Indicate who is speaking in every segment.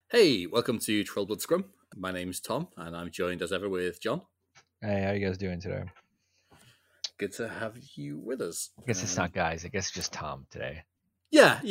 Speaker 1: Hey, welcome to Trollblood Scrum. My name's Tom, and I'm joined as ever with John.
Speaker 2: Hey, how you guys doing today?
Speaker 1: Good to have you with us.
Speaker 2: I guess it's not guys. I guess it's just Tom today.
Speaker 1: Yeah.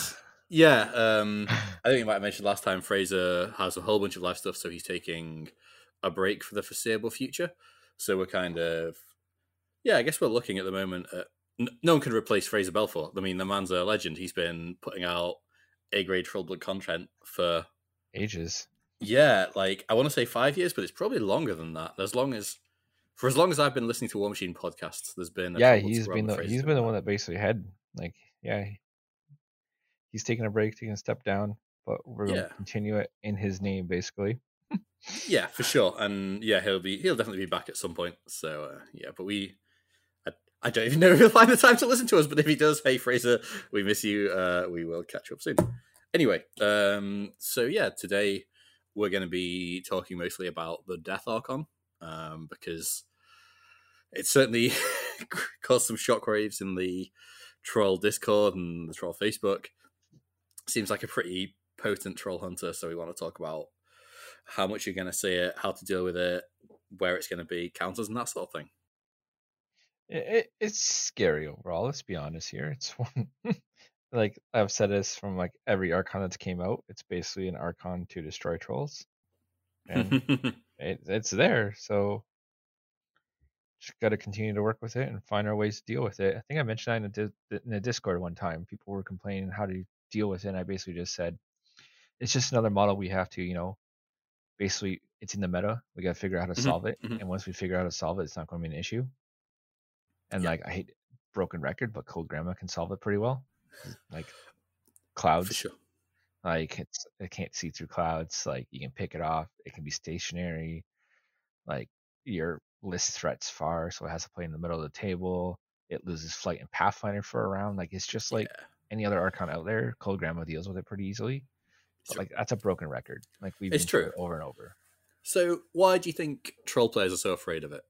Speaker 1: I think you might have mentioned last time Fraser has a whole bunch of live stuff, so he's taking a break for the foreseeable future. So we're I guess we're looking at the moment at no one can replace Fraser Belfort. I mean, the man's a legend. He's been putting out A-grade Trollblood content for
Speaker 2: Ages.
Speaker 1: like I want to say 5 years, but it's probably longer than that. For as long as I've been listening to War Machine podcasts, there's been a
Speaker 2: Yeah,
Speaker 1: Trollblood Scrum with Fraser
Speaker 2: he's
Speaker 1: doing
Speaker 2: been the
Speaker 1: that.
Speaker 2: one that basically had he's taking a break, taking a step down, but we're going
Speaker 1: Yeah,
Speaker 2: to continue it in his name basically.
Speaker 1: yeah, for sure, and yeah, he'll definitely be back at some point. So but I, I don't even know if he'll find the time to listen to us. But if he does, hey Fraser, we miss you. We will catch up soon. Anyway, so yeah, today we're going to be talking mostly about the Death Archon, because it certainly caused some shockwaves in the troll Discord and the troll Facebook. Seems like a pretty potent troll hunter, so we want to talk about how much you're going to see it, how to deal with it, where it's going to be, counters, and that sort of thing.
Speaker 2: It's scary overall. Let's be honest here. It's one like I've said this from like every Archon that came out. It's basically an Archon to destroy trolls, and it's there. So just got to continue to work with it and find our ways to deal with it. I think I mentioned that in the Discord one time. People were complaining how to deal with it. And I basically just said it's just another model we have to, basically it's in the meta. We got to figure out how to solve it. And once we figure out how to solve it, it's not going to be an issue. And
Speaker 1: Yeah,
Speaker 2: like I hate broken record, but Cold Grandma can solve it pretty well. Like
Speaker 1: for
Speaker 2: clouds,
Speaker 1: sure.
Speaker 2: like it can't see through clouds. Like you can pick it off. It can be stationary. Like your list threats far, so it has to play in the middle of the table. It loses flight and Pathfinder for a round. Like it's just like
Speaker 1: Yeah,
Speaker 2: any other Archon out there. Cold Grandma deals with it pretty easily. But
Speaker 1: sure.
Speaker 2: like that's a broken record. Like we've
Speaker 1: It's
Speaker 2: been through
Speaker 1: true.
Speaker 2: it over and over.
Speaker 1: So, why do you think troll players are so afraid of it?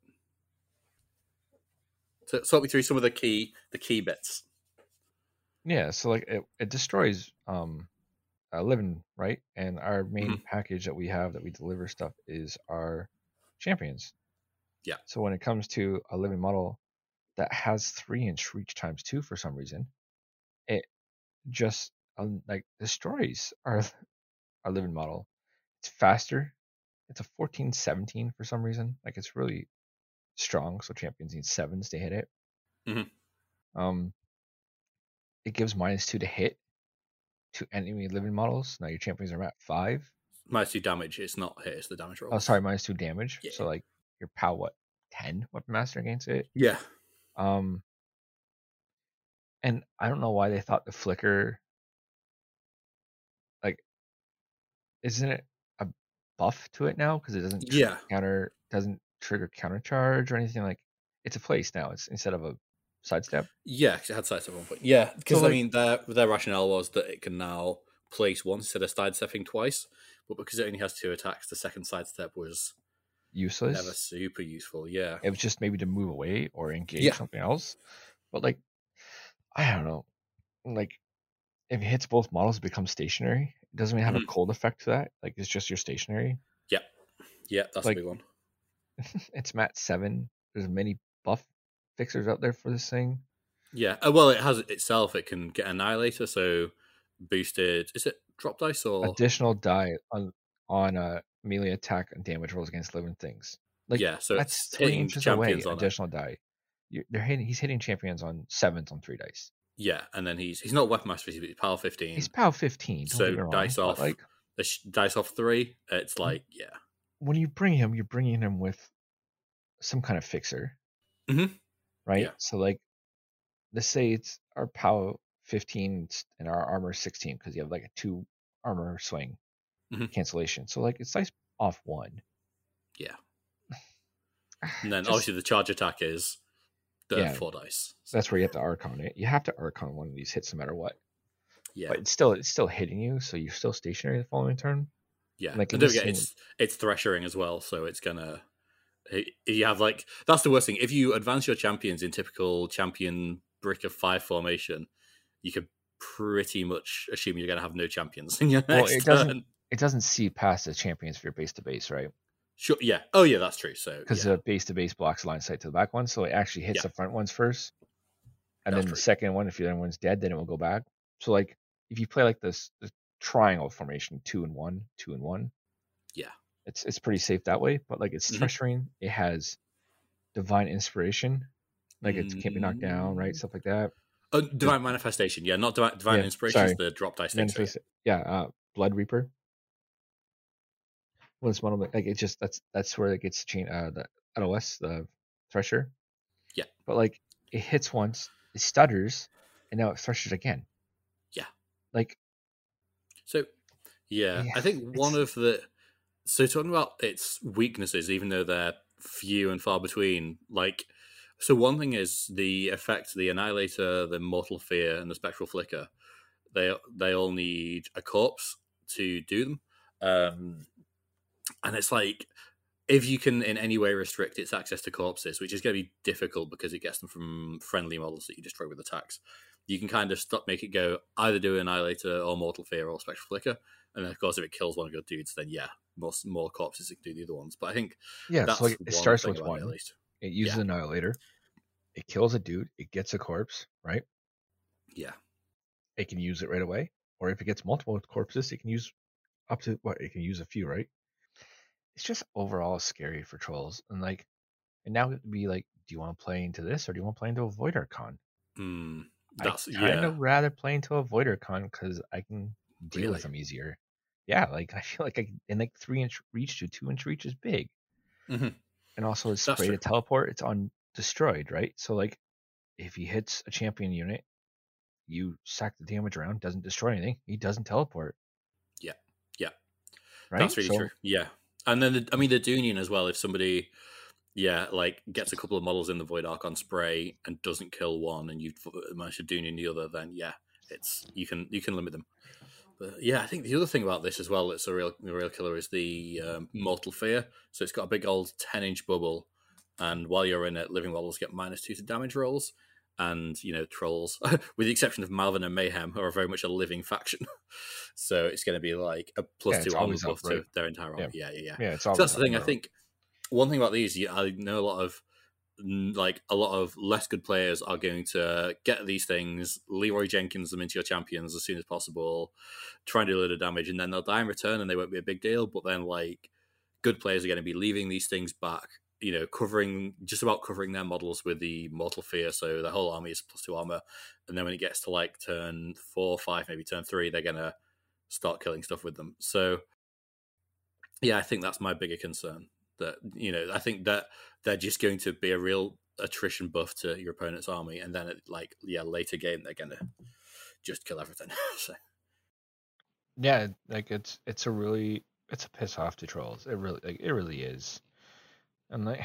Speaker 1: So, talk me through some of the key bits.
Speaker 2: Yeah, so like it destroys living, right? And our main
Speaker 1: Mm-hmm.
Speaker 2: package that we have that we deliver stuff is our champions.
Speaker 1: Yeah.
Speaker 2: So when it comes to a living model that has 3-inch reach times 2 for some reason, it just like destroys our living model. It's faster. It's a 14-17 for some reason. Like it's really strong, so champions need 7s to hit it.
Speaker 1: Mm-hmm.
Speaker 2: Um, it gives -2 to hit to enemy living models. Now your champions are at 5.
Speaker 1: -2 damage. It's not hit. It's the damage
Speaker 2: Oh,
Speaker 1: rolls.
Speaker 2: sorry, -2 damage.
Speaker 1: Yeah.
Speaker 2: So like your POW 10 weapon master against it.
Speaker 1: Yeah.
Speaker 2: Um, and I don't know why they thought the flicker, like, isn't it a buff to it now because it
Speaker 1: Yeah.
Speaker 2: doesn't trigger counter charge or anything. Like it's a place now. It's instead of a sidestep.
Speaker 1: Yeah, because it had sights at one point. Yeah,
Speaker 2: So
Speaker 1: because I
Speaker 2: like
Speaker 1: mean, their rationale was that it can now place once instead of sidestepping twice, but because it only has 2 attacks, the second sidestep was never
Speaker 2: useless.
Speaker 1: super useful. Yeah,
Speaker 2: It was just maybe to move away or engage
Speaker 1: yeah,
Speaker 2: something else. But like I don't know. Like if it hits both models, it becomes stationary. It doesn't even have a
Speaker 1: Mhm.
Speaker 2: cold effect to that. Like it's just your stationary.
Speaker 1: yeah, yeah. That's a
Speaker 2: Like
Speaker 1: big one.
Speaker 2: it's mat 7. There's many buff fixers out there for this thing.
Speaker 1: Yeah, well, it has itself. It can get Annihilator, so boosted. Is it drop dice or
Speaker 2: Additional die on a melee attack and damage rolls against living things. Like
Speaker 1: yeah? So
Speaker 2: that's
Speaker 1: it's
Speaker 2: three
Speaker 1: hitting
Speaker 2: inches away.
Speaker 1: champions on it.
Speaker 2: Additional die. He's hitting champions on 7s on 3 dice.
Speaker 1: Yeah, and then he's not weapon master, but he's power
Speaker 2: He's
Speaker 1: 15.
Speaker 2: POW 15. Don't get
Speaker 1: So
Speaker 2: me wrong, but like
Speaker 1: dice off 3. It's like yeah.
Speaker 2: when you bring him, you're bringing him with some kind of fixer,
Speaker 1: Mm-hmm.
Speaker 2: right?
Speaker 1: Yeah.
Speaker 2: So like let's say it's our POW 15 and our armor 16 because you have like a 2 armor swing
Speaker 1: Mm-hmm.
Speaker 2: cancellation. So like it's dice off 1.
Speaker 1: Yeah. And then
Speaker 2: Just
Speaker 1: obviously the charge attack is the
Speaker 2: yeah,
Speaker 1: 4 dice. So,
Speaker 2: that's where you have to Archon it. You have to Archon one of these hits no matter what.
Speaker 1: yeah.
Speaker 2: But it's still hitting you, so you're still stationary the following turn.
Speaker 1: Yeah.
Speaker 2: Like in
Speaker 1: And don't
Speaker 2: this
Speaker 1: forget
Speaker 2: scene,
Speaker 1: it's threshering as well, so it's gonna you have like that's the worst thing. If you advance your champions in typical champion brick of 5 formation, you could pretty much assume you're gonna have no champions in your
Speaker 2: well,
Speaker 1: next turn.
Speaker 2: it doesn't see past the champion sphere base to base, right?
Speaker 1: Sure. Yeah. Oh, yeah, that's true. So,
Speaker 2: Because
Speaker 1: yeah.
Speaker 2: the base to base blocks line of sight to the back one, so it actually hits
Speaker 1: Yeah,
Speaker 2: the front ones first, and
Speaker 1: that's
Speaker 2: then the
Speaker 1: true.
Speaker 2: second one, if the other one's dead, then it will go back. So like if you play like this the triangle formation, 2 and 1, 2 and 1,
Speaker 1: Yeah.
Speaker 2: it's pretty safe that way. But like it's
Speaker 1: Hmm.
Speaker 2: Thresh it has divine inspiration, like it can't be knocked down, right?
Speaker 1: Mm.
Speaker 2: Stuff like that.
Speaker 1: Oh,
Speaker 2: There's
Speaker 1: Divine Manifestation. Yeah, not Divine
Speaker 2: yeah,
Speaker 1: Inspiration is
Speaker 2: sorry,
Speaker 1: the drop dice thing. So, yeah.
Speaker 2: manifest. Yeah, Blood Reaper. When it's one of like it just that's where it gets chain the LOS the Thresher.
Speaker 1: Yeah.
Speaker 2: But like it hits once, it stutters, and now it threshers again.
Speaker 1: Yeah.
Speaker 2: Like
Speaker 1: So, yeah,
Speaker 2: yeah,
Speaker 1: I think one
Speaker 2: it's
Speaker 1: of the. So, talking about its weaknesses, even though they're few and far between, like. So, one thing is the effect, the Annihilator, the Mortal Fear, and the Spectral Flicker. They all need a corpse to do them. And it's like, if you can in any way restrict its access to corpses, which is going to be difficult because it gets them from friendly models that you destroy with attacks, you can kind of make it go either do Annihilator or Mortal Fear or Spectral Flicker. And then, of course, if it kills one of your dudes, then yeah, more corpses it can do the other ones. But I think
Speaker 2: yeah. So
Speaker 1: that's
Speaker 2: like it
Speaker 1: one
Speaker 2: starts
Speaker 1: thing
Speaker 2: with
Speaker 1: about it, at
Speaker 2: one.
Speaker 1: least.
Speaker 2: It uses
Speaker 1: Yeah,
Speaker 2: Annihilator. It kills a dude. It gets a corpse, right?
Speaker 1: yeah.
Speaker 2: It can use it right away. Or if it gets multiple corpses, it can use up to what? It can use a few, right? It's just overall scary for trolls. And now it'd be like, do you want to play into this or do you want to play into a Void Archon?
Speaker 1: Mm,
Speaker 2: I
Speaker 1: that's
Speaker 2: kind
Speaker 1: yeah,
Speaker 2: of rather play into a Void Archon because I can deal with
Speaker 1: really.
Speaker 2: them easier. Yeah, like I feel like in like 3 inch reach to 2 inch reach is big.
Speaker 1: Hmm.
Speaker 2: And also his
Speaker 1: That's
Speaker 2: spray
Speaker 1: true.
Speaker 2: to teleport, it's on destroyed, right? So like if he hits a champion unit, you sack the damage around, doesn't destroy anything, he doesn't teleport,
Speaker 1: Yeah, yeah.
Speaker 2: right?
Speaker 1: That's really true.
Speaker 2: So
Speaker 1: Yeah, and then I mean the Dunian as well. If somebody like gets a couple of models in the Void Archon spray and doesn't kill one, and you manage to Dunian the other, then yeah, it's you can limit them. But yeah, I think the other thing about this as well that's a real killer is the Mortal Fear. So it's got a big old 10-inch bubble, and while you're in it, living models get -2 to damage rolls. And trolls, with the exception of Malvin and Mayhem, are very much a living faction. So it's going to be like a
Speaker 2: yeah,
Speaker 1: +2
Speaker 2: it's
Speaker 1: armor
Speaker 2: always up,
Speaker 1: buff
Speaker 2: right?
Speaker 1: to their entire
Speaker 2: Yeah.
Speaker 1: armor. Yeah, yeah, yeah.
Speaker 2: Yeah, it's
Speaker 1: So
Speaker 2: always
Speaker 1: that's the
Speaker 2: up
Speaker 1: thing. I
Speaker 2: armor.
Speaker 1: think one thing about these, I know a lot of a lot of less good players are going to get these things, Leroy Jenkins them into your champions as soon as possible, try and do a little damage, and then they'll die in return, and they won't be a big deal. But then, like, good players are going to be leaving these things back, covering their models with the Mortal Fear, so the whole army is +2 armor. And then when it gets to like turn 4, 5, maybe turn 3, they're going to start killing stuff with them. So yeah, I think that's my bigger concern. That I think that they're just going to be a real attrition buff to your opponent's army, and then later game they're gonna just kill everything. So
Speaker 2: Yeah, like it's a piss off to trolls. It really is. And like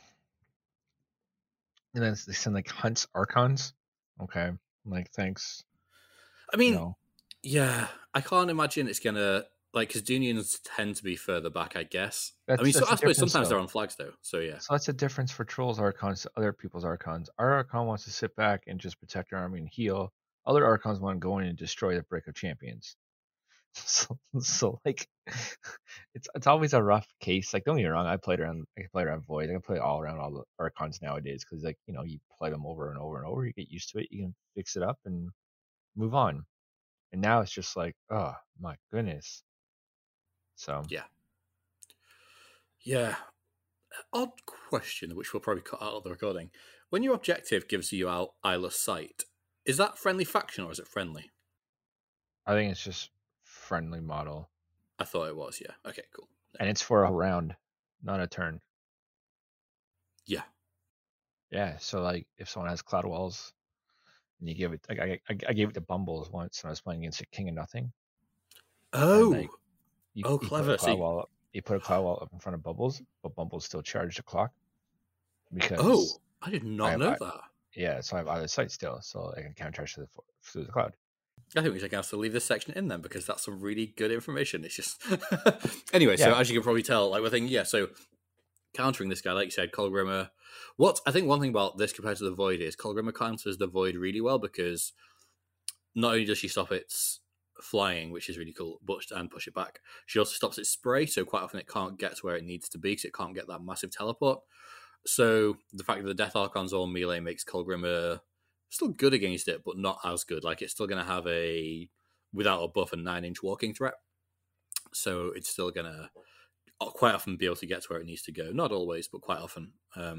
Speaker 2: and then they send like hunts archons. Okay. Like thanks.
Speaker 1: I
Speaker 2: You
Speaker 1: mean,
Speaker 2: know,
Speaker 1: yeah, I can't imagine it's gonna because Dunians tend to be further back, I guess. I mean, so
Speaker 2: that's
Speaker 1: I
Speaker 2: a
Speaker 1: suppose
Speaker 2: difference
Speaker 1: sometimes they're
Speaker 2: though.
Speaker 1: on flags though. So yeah,
Speaker 2: So that's a difference for trolls archons to other people's archons. Our archon wants to sit back and just protect our army and heal. Other archons want to go in and destroy the break of champions. So like it's always a rough case. Like don't get me wrong, I can play around Void. I can play all around all the archons nowadays because like you play them over and over and over. You get used to it. You can fix it up and move on. And now it's just like, oh my goodness. So
Speaker 1: yeah, yeah. Odd question, which we'll probably cut out of the recording. When your objective gives you out eyeless sight, is that friendly faction or is it friendly?
Speaker 2: I think it's just friendly model,
Speaker 1: I thought it was. Yeah. Okay. Cool.
Speaker 2: and it's for a round, not a turn.
Speaker 1: Yeah.
Speaker 2: Yeah. So like if someone has cloud walls and you give it, like I gave it to Bumbles once when I was playing against a King of Nothing, and
Speaker 1: Oh.
Speaker 2: like you
Speaker 1: Oh,
Speaker 2: you put a
Speaker 1: clever.
Speaker 2: cloud
Speaker 1: See.
Speaker 2: wall up, you put a cloud wall up in front of Bubbles, but Bumbles still charged the clock because
Speaker 1: Oh, I did
Speaker 2: I
Speaker 1: not
Speaker 2: have
Speaker 1: know that.
Speaker 2: yeah, so I have out of sight still, so I can counter charge through the cloud.
Speaker 1: I think we're going to have to leave this section in then because that's some really good information. It's just anyway. So
Speaker 2: Yeah,
Speaker 1: as you can probably tell, like we're thinking, yeah. So countering this guy, like you said, Colgrimmer. What I think one thing about this compared to the Void is Colgrimmer counters the Void really well because not only does she stop its flying, which is really cool, and push it back. She also stops its spray, so quite often it can't get to where it needs to be because it can't get that massive teleport. So the fact that the Death Archon's all melee makes Colgrimmer still good against it, but not as good. Like, it's still going to have without a buff, a 9-inch walking threat. So it's still going to quite often be able to get to where it needs to go. Not always, but quite often.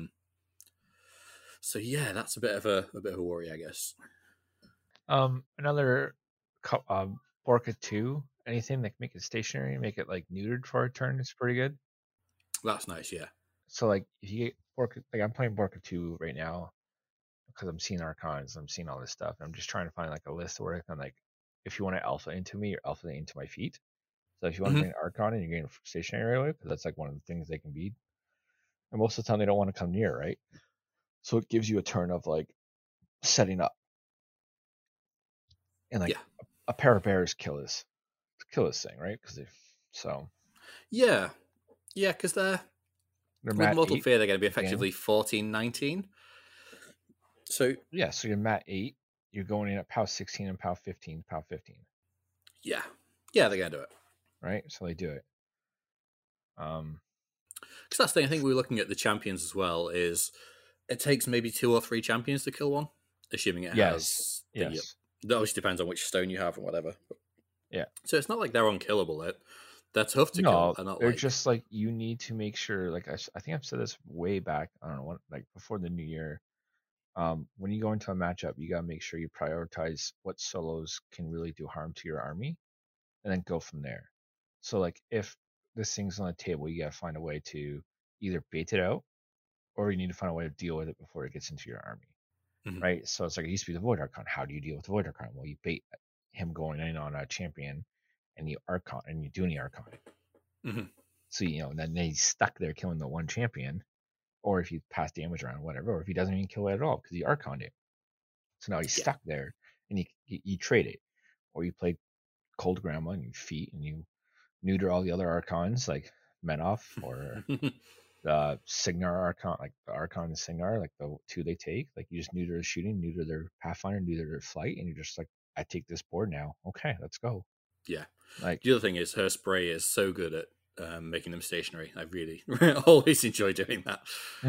Speaker 1: So yeah, that's a bit of a worry, I guess.
Speaker 2: Another Orca 2, anything that can make it stationary, make it like neutered for a turn is pretty good.
Speaker 1: That's nice, yeah.
Speaker 2: So like if you get Orca, like I'm playing Orca 2 right now because I'm seeing Archons, I'm seeing all this stuff. I'm just trying to find like a list where I can like, if you want to alpha into me, or alpha into my feet. So if you want to bring an Archon and you're getting stationary right away, because that's like one of the things they can beat. And most of the time they don't want to come near, right? So it gives you a turn of like setting up. And like a pair of bears kill this thing, right?
Speaker 1: Yeah, because they're with Mortal Fear, they're going to be effectively 14, 19. So
Speaker 2: yeah, so you're Mat 8, you're going in at POW 16 and POW 15, POW 15.
Speaker 1: Yeah, they're going to do it,
Speaker 2: right? So they do it.
Speaker 1: Because that's the thing. I think we're looking at the champions as well. Is it takes maybe 2 or 3 champions to kill one, assuming it has.
Speaker 2: Yes.
Speaker 1: That obviously depends on which stone you have and whatever.
Speaker 2: Yeah.
Speaker 1: So it's not like they're unkillable. They're tough to
Speaker 2: kill.
Speaker 1: They're not.
Speaker 2: They're just like, you need to make sure. Like I think I've said this way back. I don't know what, like before the new year. When you go into a matchup, you gotta make sure you prioritize what solos can really do harm to your army, and then go from there. So like if this thing's on the table, you gotta find a way to either bait it out, or you need to find a way to deal with it before it gets into your army. Right? So it's like, it used to be the Void Archon. How do you deal with the Void Archon? Well, you bait him going in on a champion, and you Archon, and you do any Archon. So then he's stuck there killing the one champion, or if you pass damage around, whatever, or if he doesn't even kill it at all because he Archoned it. So now he's stuck there, and you trade it, or you play Cold Grandma and you feat and you neuter all the other Archons like Menoth or the Cygnar Archon, like the Archon and Cygnar, like the 2 they take. Like you just neuter their shooting, neuter their Pathfinder, neuter their flight, and you're just like, I take this board now. Okay, let's go.
Speaker 1: Yeah.
Speaker 2: Like
Speaker 1: the other thing is, her spray is so good at making them stationary. I really always enjoy doing that.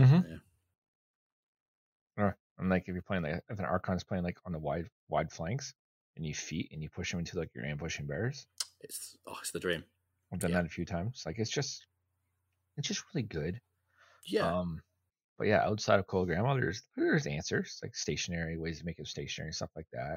Speaker 2: And like if you're playing like, if an Archon's playing like on the wide flanks, and you feat and you push them into like your ambushing bears,
Speaker 1: it's the dream.
Speaker 2: I've done that a few times. Like it's just really good.
Speaker 1: Yeah.
Speaker 2: But yeah, outside of Cold Grandma, there's answers like stationary ways to make it stationary, stuff like that.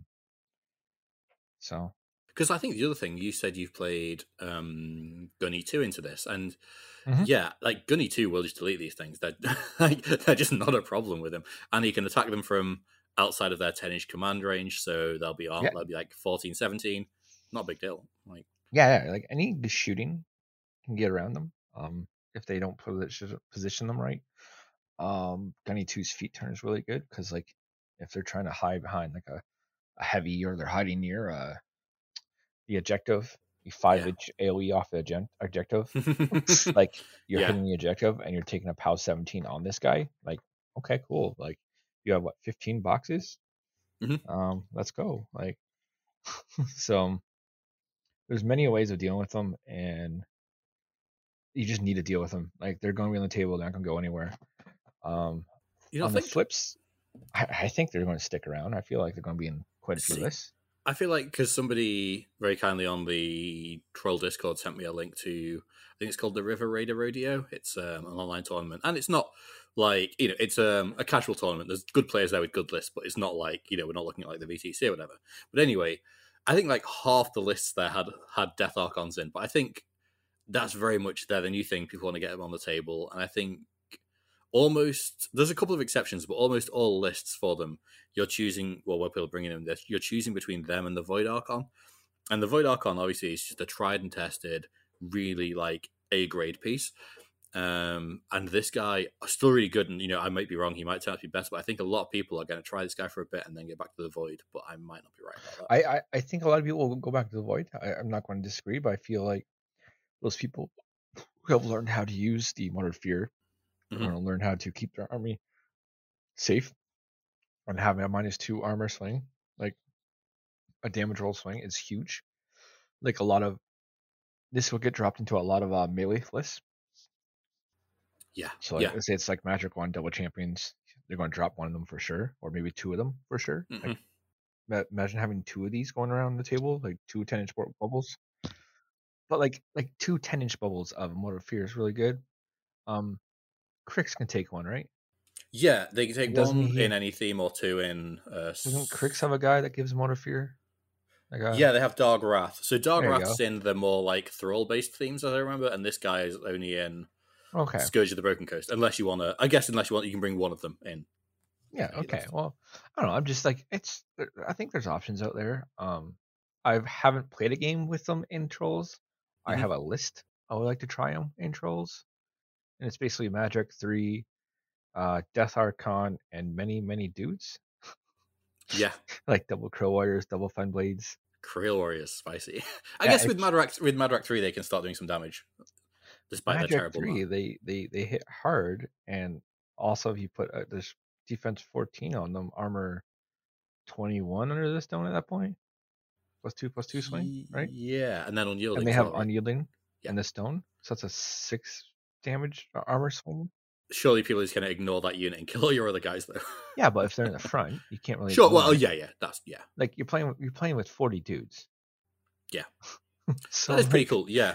Speaker 2: So
Speaker 1: because I think the other thing, you said you've played Gunny 2 into this, and like Gunny 2 will just delete these things. They're just not a problem with him, and he can attack them from outside of their 10-inch command range, so they'll be like 14, 17. Not a big deal. Like
Speaker 2: like any shooting can get around them if they don't position them right. Gunny 2's feet turn is really good because like if they're trying to hide behind like a heavy, or they're hiding near the objective, the 5-inch AoE off the objective, like you're hitting the objective and you're taking a POW 17 on this guy. Like, okay, cool. Like you have 15 boxes. Let's go. Like so there's many ways of dealing with them, and you just need to deal with them. Like they're going to be on the table, they're not going to go anywhere. On the flips, I think they're going to stick around. I feel like they're going to be in quite a few lists.
Speaker 1: I feel like because somebody very kindly on the Troll Discord sent me a link to, I think it's called the River Raider Rodeo. It's an online tournament, and it's not like it's a casual tournament. There's good players there with good lists, but it's not like we're not looking at like the VTC or whatever. But anyway, I think like half the lists there had Death Archons in, but I think that's very much the new thing. People want to get them on the table, and I think there's a couple of exceptions, but almost all lists for them, you're choosing, where people are bringing in this, you're choosing between them and the Void Archon. And the Void Archon, obviously, is just a tried and tested, really like A-grade piece. And this guy is still really good, and I might be wrong, he might turn out to be better, but I think a lot of people are going to try this guy for a bit and then get back to the Void, but I might not be right about
Speaker 2: that. I think a lot of people will go back to the Void. I'm not going to disagree, but I feel like those people who have learned how to use the Mortar Fear, want to learn how to keep their army safe and have a -2 armor swing, like a damage roll swing is huge. Like this will get dropped into a lot of melee lists.
Speaker 1: Yeah,
Speaker 2: So like,
Speaker 1: yeah.
Speaker 2: let's say it's like Magic 1 double champions, they're going to drop one of them for sure, or maybe two of them for sure.
Speaker 1: Hmm.
Speaker 2: Like imagine having two of these going around the table, like two 10-inch bubbles. But like two 10-inch bubbles of Mortal Fear is really good. Crix can take one, right?
Speaker 1: Yeah, they can take
Speaker 2: And doesn't
Speaker 1: one in
Speaker 2: he?
Speaker 1: any theme or two in.
Speaker 2: Doesn't Crix have a guy that gives Mortal Fear? Like
Speaker 1: Yeah, they have Dark Wrath. So Dark
Speaker 2: there you
Speaker 1: Wrath's
Speaker 2: go.
Speaker 1: in the more like Thrall based themes, as I remember, and this guy is only in
Speaker 2: Okay.
Speaker 1: Scourge of the Broken Coast. Unless you want to, I guess, you can bring one of them in.
Speaker 2: Yeah. Okay. Well, I don't know. I'm just like I think there's options out there. I haven't played a game with them in Trolls. I
Speaker 1: Mhm.
Speaker 2: have a list I would like to try them in Trolls, and it's basically Magic 3, Death Archon, and many dudes
Speaker 1: Yeah,
Speaker 2: like double Crow Warriors, double Fen Blades.
Speaker 1: Creel Warriors, spicy. I
Speaker 2: Yeah,
Speaker 1: guess with Madrak 3, they can start doing some damage, despite their
Speaker 2: Magic
Speaker 1: terrible
Speaker 2: 3,
Speaker 1: math.
Speaker 2: they hit hard, and also if you put this defense 14 on them, armor 21 under the stone at that point, +2/+2 swing, right?
Speaker 1: Yeah, and then
Speaker 2: And
Speaker 1: unyielding
Speaker 2: they
Speaker 1: as
Speaker 2: have
Speaker 1: well, right?
Speaker 2: unyielding
Speaker 1: Yeah.
Speaker 2: in the stone, so that's a 6 damage armor swing.
Speaker 1: Surely people are just going to ignore that unit and kill all your other guys, though.
Speaker 2: Yeah, but if they're in the front, you can't really
Speaker 1: Sure.
Speaker 2: ignore
Speaker 1: Well,
Speaker 2: them.
Speaker 1: yeah. That's yeah.
Speaker 2: Like you're playing with 40 dudes.
Speaker 1: Yeah.
Speaker 2: So
Speaker 1: That is pretty
Speaker 2: like
Speaker 1: cool. Yeah.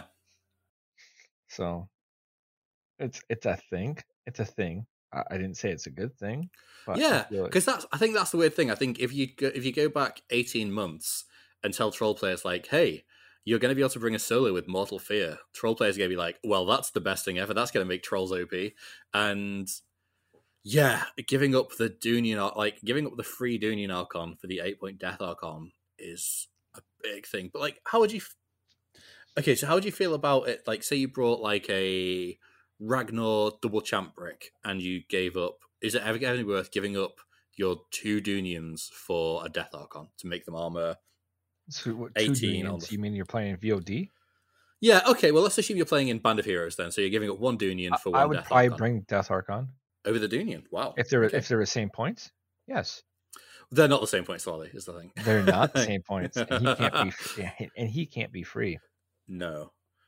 Speaker 2: so it's a thing. It's a thing. I didn't say it's a good thing, but I
Speaker 1: Yeah,
Speaker 2: feel like
Speaker 1: because I think that's the weird thing. I think if you go back 18 months and tell troll players like, "Hey, you're going to be able to bring a solo with Mortal Fear," troll players are going to be like, "Well, that's the best thing ever. That's going to make trolls OP." And yeah, giving up the Dunian, like giving up the free Dunian Archon for the 8-point Death Archon is a big thing. But like, how would you? Okay, so how would you feel about it? Like, say you brought like a Ragnar double champ brick and you gave up. Is it ever going to be worth giving up your two Dunians for a Death Archon to make them armor
Speaker 2: so what, two
Speaker 1: 18 on
Speaker 2: Dunians.
Speaker 1: the.
Speaker 2: You mean you're playing VOD?
Speaker 1: Yeah, okay, well, let's assume you're playing in Band of Heroes then. So you're giving up one Dunian for
Speaker 2: I
Speaker 1: one
Speaker 2: would
Speaker 1: Death
Speaker 2: probably
Speaker 1: Archon
Speaker 2: bring Death Archon
Speaker 1: over the Dunian. Wow.
Speaker 2: if they're
Speaker 1: Okay.
Speaker 2: the same points. Yes,
Speaker 1: They're not the same points, are they? Is the thing.
Speaker 2: they're not the same points, and he can't be free.
Speaker 1: No.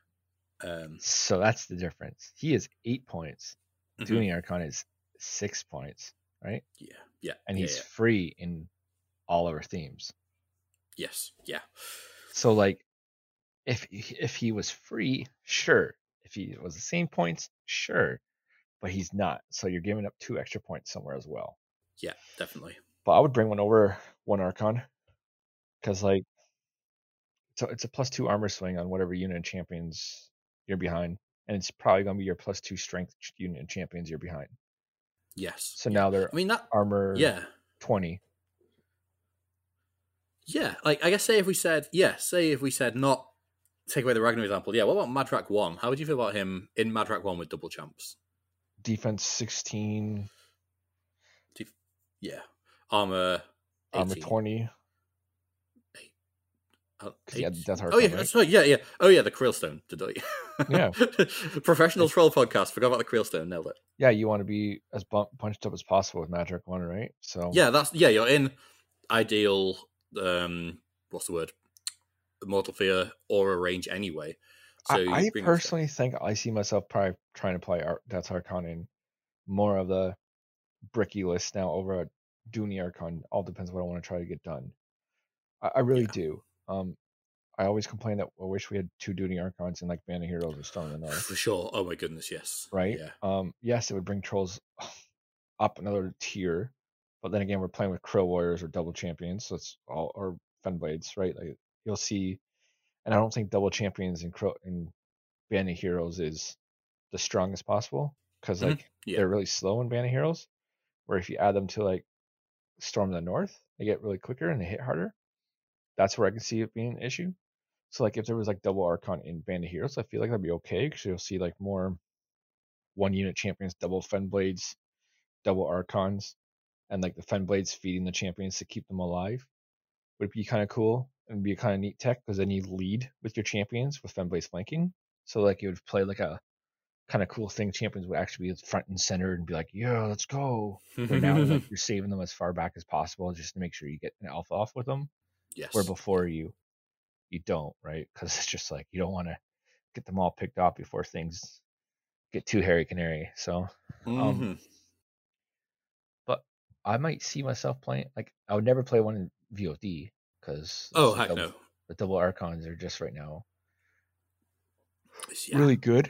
Speaker 2: So that's the difference. He is 8 points.
Speaker 1: Mhm.
Speaker 2: Dunian Archon is 6 points, right?
Speaker 1: Yeah.
Speaker 2: And he's
Speaker 1: Yeah.
Speaker 2: free in all of our themes.
Speaker 1: Yes. Yeah.
Speaker 2: So like, if he was free, sure. If he was the same points, sure. But he's not. So you're giving up 2 extra points somewhere as well.
Speaker 1: Yeah, definitely.
Speaker 2: But I would bring one over one Archon because like, so it's a +2 armor swing on whatever unit of champions you're behind, and it's probably gonna be your +2 strength unit of champions you're behind.
Speaker 1: Yes.
Speaker 2: So
Speaker 1: Yeah.
Speaker 2: now they're
Speaker 1: I mean that.
Speaker 2: armor
Speaker 1: Yeah.
Speaker 2: 20.
Speaker 1: Yeah. Like I guess say if we said not take away the Ragnar example. Yeah. What about Madrak 1? How would you feel about him in Madrak 1 with double champs?
Speaker 2: Defense 16,
Speaker 1: Yeah. Armor 18.
Speaker 2: armor 20. Yeah, Death
Speaker 1: Oh yeah,
Speaker 2: Archon, right?
Speaker 1: sorry, yeah. Oh yeah, the Creelstone.
Speaker 2: Yeah.
Speaker 1: Professional troll podcast. Forgot about the Creelstone. Nailed it.
Speaker 2: Yeah, you want to be as punched up as possible with Magic 1, right? So
Speaker 1: Yeah, you're in ideal. What's the word? Mortal Fear aura range anyway. So
Speaker 2: I personally think I see myself probably trying to play Death Archon in more of the bricky list now over a Dooney Archon. All depends what I want to try to get done. I really do. I always complain that I wish we had 2 Dooney Archons in like Band of Heroes or Stone in the North.
Speaker 1: For sure. Oh my goodness, yes.
Speaker 2: Right?
Speaker 1: Yeah.
Speaker 2: Yes, it would bring trolls up another tier, but then again, we're playing with Crow Warriors or double champions, so it's all or Fenblades, right? Like you'll see, and I don't think double champions in Band of Heroes is the strongest possible because like
Speaker 1: Yeah.
Speaker 2: they're really slow in Band of Heroes. Where if you add them to like Storm of the North, they get really quicker and they hit harder. That's where I can see it being an issue. So like if there was like double Archon in Band of Heroes, I feel like that'd be okay because you'll see like more 1 unit champions, double Fenblades, double Archons, and like the Fenblades feeding the champions to keep them alive would be kind of cool and be a kind of neat tech because then you lead with your champions with Fenblades flanking. So like you would play like a kind of cool thing. Champions would actually be front and center and be like, "Yeah, let's go." Where now like you're saving them as far back as possible just to make sure you get an alpha off with them. Where
Speaker 1: Yes.
Speaker 2: before you don't, right? Because it's just like you don't want to get them all picked off before things get too hairy canary. So, um,
Speaker 1: Hmm.
Speaker 2: but I might see myself playing. Like I would never play one in VOD because
Speaker 1: Oh heck no.
Speaker 2: the double archons are just right now
Speaker 1: Yeah.
Speaker 2: really good.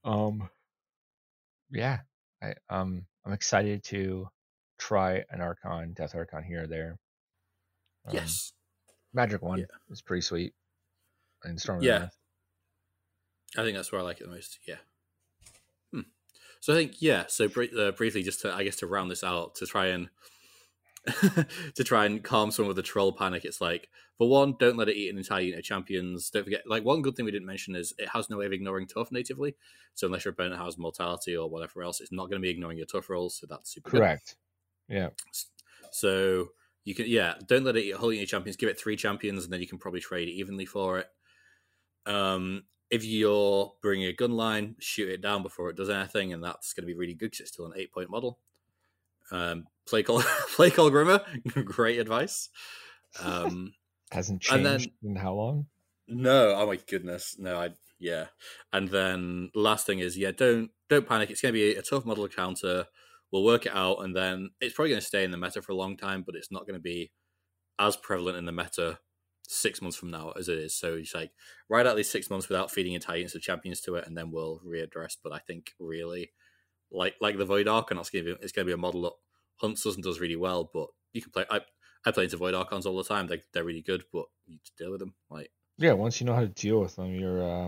Speaker 2: Yeah, I'm excited to try an archon, death archon here or there. Um,
Speaker 1: Yes.
Speaker 2: Magic
Speaker 1: Yeah.
Speaker 2: one is pretty sweet, and Storm of the
Speaker 1: Yeah.
Speaker 2: North.
Speaker 1: I think that's where I like it the most. Yeah. Hmm. So I think yeah. So briefly, just to I guess to round this out, to try and to try and calm some of the troll panic. It's like, for one, don't let it eat an entire unit of champions. Don't forget, like, one good thing we didn't mention is it has no way of ignoring tough natively. So unless your opponent has mortality or whatever else, it's not going to be ignoring your tough rolls. So that's super good.
Speaker 2: Correct. Yeah.
Speaker 1: So you can, yeah, don't let it eat a whole unit of champions. Give it 3 champions, and then you can probably trade evenly for it. If you're bringing a gun line, shoot it down before it does anything, and that's going to be really good because it's still an 8-point model. Play call, play call Grimmer, great advice.
Speaker 2: Hasn't
Speaker 1: And
Speaker 2: changed
Speaker 1: then
Speaker 2: in how long?
Speaker 1: no, oh my goodness, no, yeah. And then the last thing is don't panic. It's going to be a tough model counter. We'll work it out, and then it's probably going to stay in the meta for a long time, but it's not going to be as prevalent in the meta 6 months from now as it is. So it's like ride out these 6 months without feeding entire units of champions to it, and then we'll readdress. But I think really, like the Void Archon, it's going to be a model that hunts us and does really well. But you can play. I play into Void Archons all the time. They're really good, but you need to deal with them. Like
Speaker 2: Yeah, once you know how to deal with them,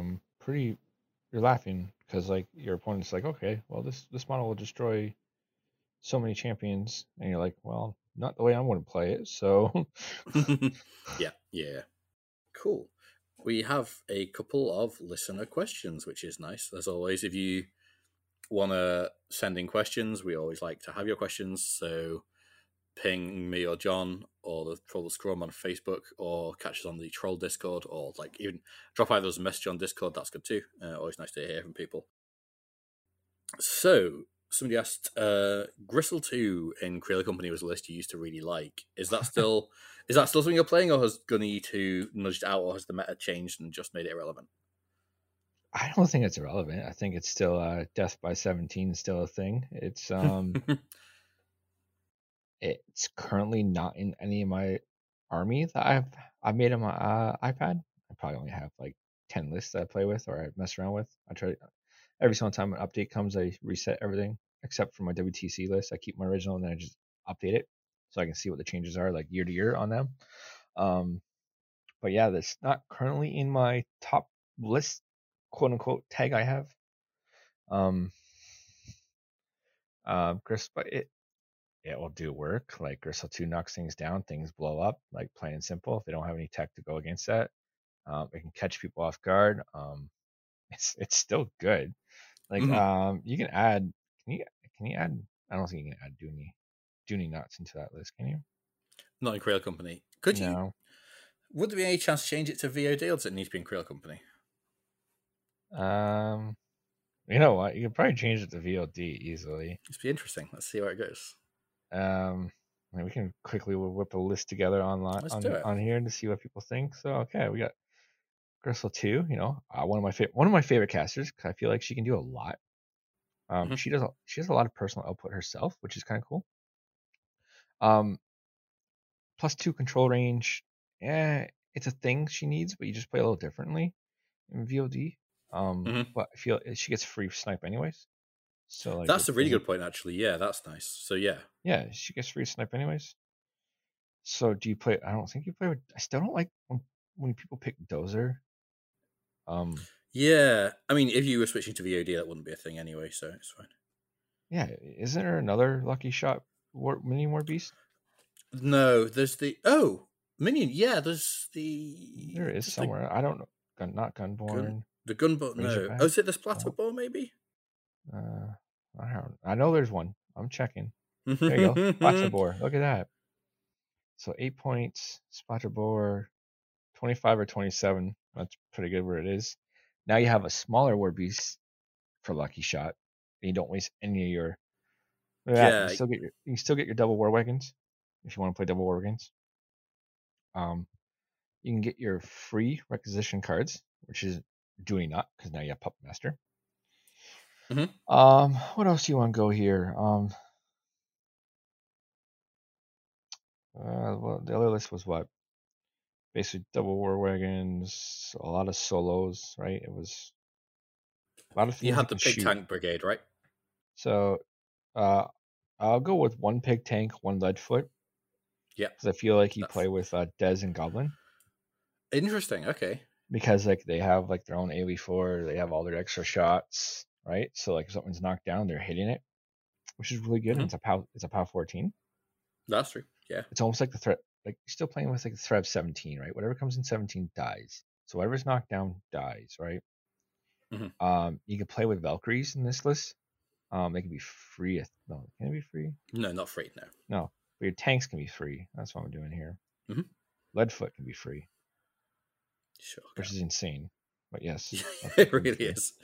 Speaker 2: you're laughing because like your opponent's like, okay, well this model will destroy so many champions, and you're like, well, not the way I'm going to play it. So
Speaker 1: yeah, cool. We have a couple of listener questions, which is nice as always. If you want to send in questions, we always like to have your questions. So ping me or John or the Troll Scrum on Facebook, or catch us on the Troll Discord, or like even drop either as a message on Discord. That's good too. Always nice to hear from people. So somebody asked, Gristle 2 in Creator Company was a list you used to really like. Is that still something you're playing, or has Gunny 2 nudged out, or has the meta changed and just made it irrelevant?
Speaker 2: I don't think it's irrelevant. I think it's still death by 17 is still a thing. It's currently not in any of my army that I've made on my iPad. I probably only have like 10 lists that I play with or I mess around with. I try every single time an update comes, I reset everything except for my WTC list. I keep my original and then I just update it so I can see what the changes are like year to year on them. Um, but yeah, that's not currently in my top list, quote unquote, tag I have. Chris, but it will do work. Like Gristle 2 knocks things down, things blow up, like plain and simple. If they don't have any tech to go against that, it can catch people off guard. It's still good. Like
Speaker 1: Mm-hmm.
Speaker 2: you can add. Can you add? I don't think you can add Dooney Knots into that list. Can you?
Speaker 1: Not in Creator Company. Could you?
Speaker 2: No.
Speaker 1: Would there be any chance to change it to VOD, or does it need to be in Creator Company?
Speaker 2: Um, you know what? You can probably change it to VOD easily.
Speaker 1: It's be interesting. Let's see where it goes.
Speaker 2: We can quickly whip a list together online
Speaker 1: Let's do it.
Speaker 2: on here to see what people think. So okay, we got Gristle 2, one of my favorite casters because I feel like she can do a lot.
Speaker 1: Mm-hmm.
Speaker 2: She does a lot of personal output herself, which is kind of cool. Um, +2 control range. Yeah, it's a thing she needs, but you just play a little differently in VOD.
Speaker 1: Mm-hmm.
Speaker 2: But I feel she gets free snipe anyways. So like
Speaker 1: That's
Speaker 2: it
Speaker 1: a really
Speaker 2: doesn't.
Speaker 1: good point, actually. Yeah, that's nice. So yeah.
Speaker 2: Yeah, she gets free snipe anyways. So do you play? I don't think you play with. I still don't like when people pick Dozer.
Speaker 1: Yeah, I mean, if you were switching to VOD, that wouldn't be a thing anyway, so it's fine.
Speaker 2: Yeah, isn't there another Lucky Shot mini war beast?
Speaker 1: No, there's the minion. Yeah, there's the
Speaker 2: There is somewhere. I don't know. Not Gunborn.
Speaker 1: the gunboat. No,
Speaker 2: Razorback.
Speaker 1: oh, is it the splatter
Speaker 2: No.
Speaker 1: ball? Maybe.
Speaker 2: I know there's one. I'm checking. There you go. Splatterbore. Look at that. So 8 points. Splatterbore. 25 or 27. That's pretty good where it is. Now you have a smaller war beast for Lucky Shot. And you don't waste any of your.
Speaker 1: Yeah,
Speaker 2: You can still get your double war wagons if you want to play double war wagons. You can get your free requisition cards, which is doing not because now you have Puppet Master. What else do you want to go here? Well, the other list was what? Basically, double war wagons, a lot of solos, right? It was a lot of things
Speaker 1: You had the
Speaker 2: can
Speaker 1: Pig
Speaker 2: shoot.
Speaker 1: Tank Brigade, right?
Speaker 2: So, I'll go with one pig tank, one leadfoot,
Speaker 1: Yeah.
Speaker 2: because I feel like you play with Dez and Goblin.
Speaker 1: Interesting. Okay.
Speaker 2: Because like they have like their own AoE4, they have all their extra shots, right? So like if something's knocked down, they're hitting it, which is really good. And it's a POW 14.
Speaker 1: That's true. Yeah.
Speaker 2: It's almost like the threat, like you're still playing with like the threat of 17, right? Whatever comes in 17 dies. So whatever's knocked down dies, right? You can play with Valkyries in this list. They can be free. No, can it be free?
Speaker 1: No, not free. No.
Speaker 2: No, but your tanks can be free. That's what I'm doing here. Leadfoot can be free.
Speaker 1: Sure.
Speaker 2: Which is insane. But yes.
Speaker 1: It really is.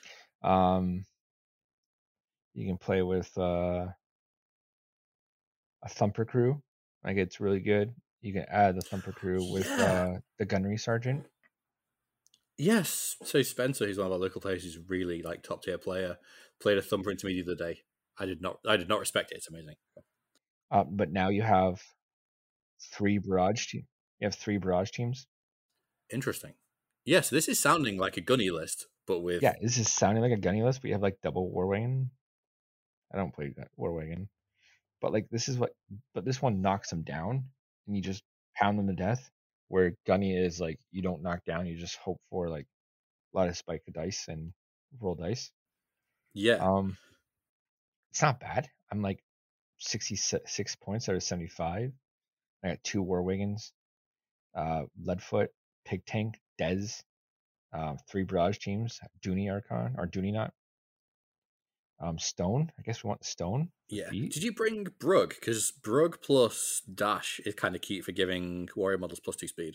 Speaker 2: You can play with a Thumper Crew. Like it's really good. You can add the Thumper Crew with the Gunnery Sergeant.
Speaker 1: Yes. So Spencer, who's one of our local players, who's really like top tier player, played a Thumper into me the other day. I did not respect it. It's amazing.
Speaker 2: But now you have 3 barrage teams. You have 3 barrage teams.
Speaker 1: Interesting. Yes, this is sounding like a gunny list, but with
Speaker 2: this is sounding like a gunny list, but you have like double war wagon. I don't play war wagon, but like this one knocks them down, and you just pound them to death. Where gunny is like you don't knock down, you just hope for like a lot of spike of dice and roll dice.
Speaker 1: Yeah.
Speaker 2: It's not bad. I'm like 66 points out of 75. I got 2 war wagons, Leadfoot, Pig Tank, Dez, 3 barrage teams, Dooney Archon or Dooney not. Stone. I guess we want Stone.
Speaker 1: Yeah. Did you bring Brug? Because Brug plus Dash is kind of key for giving warrior models +2 speed.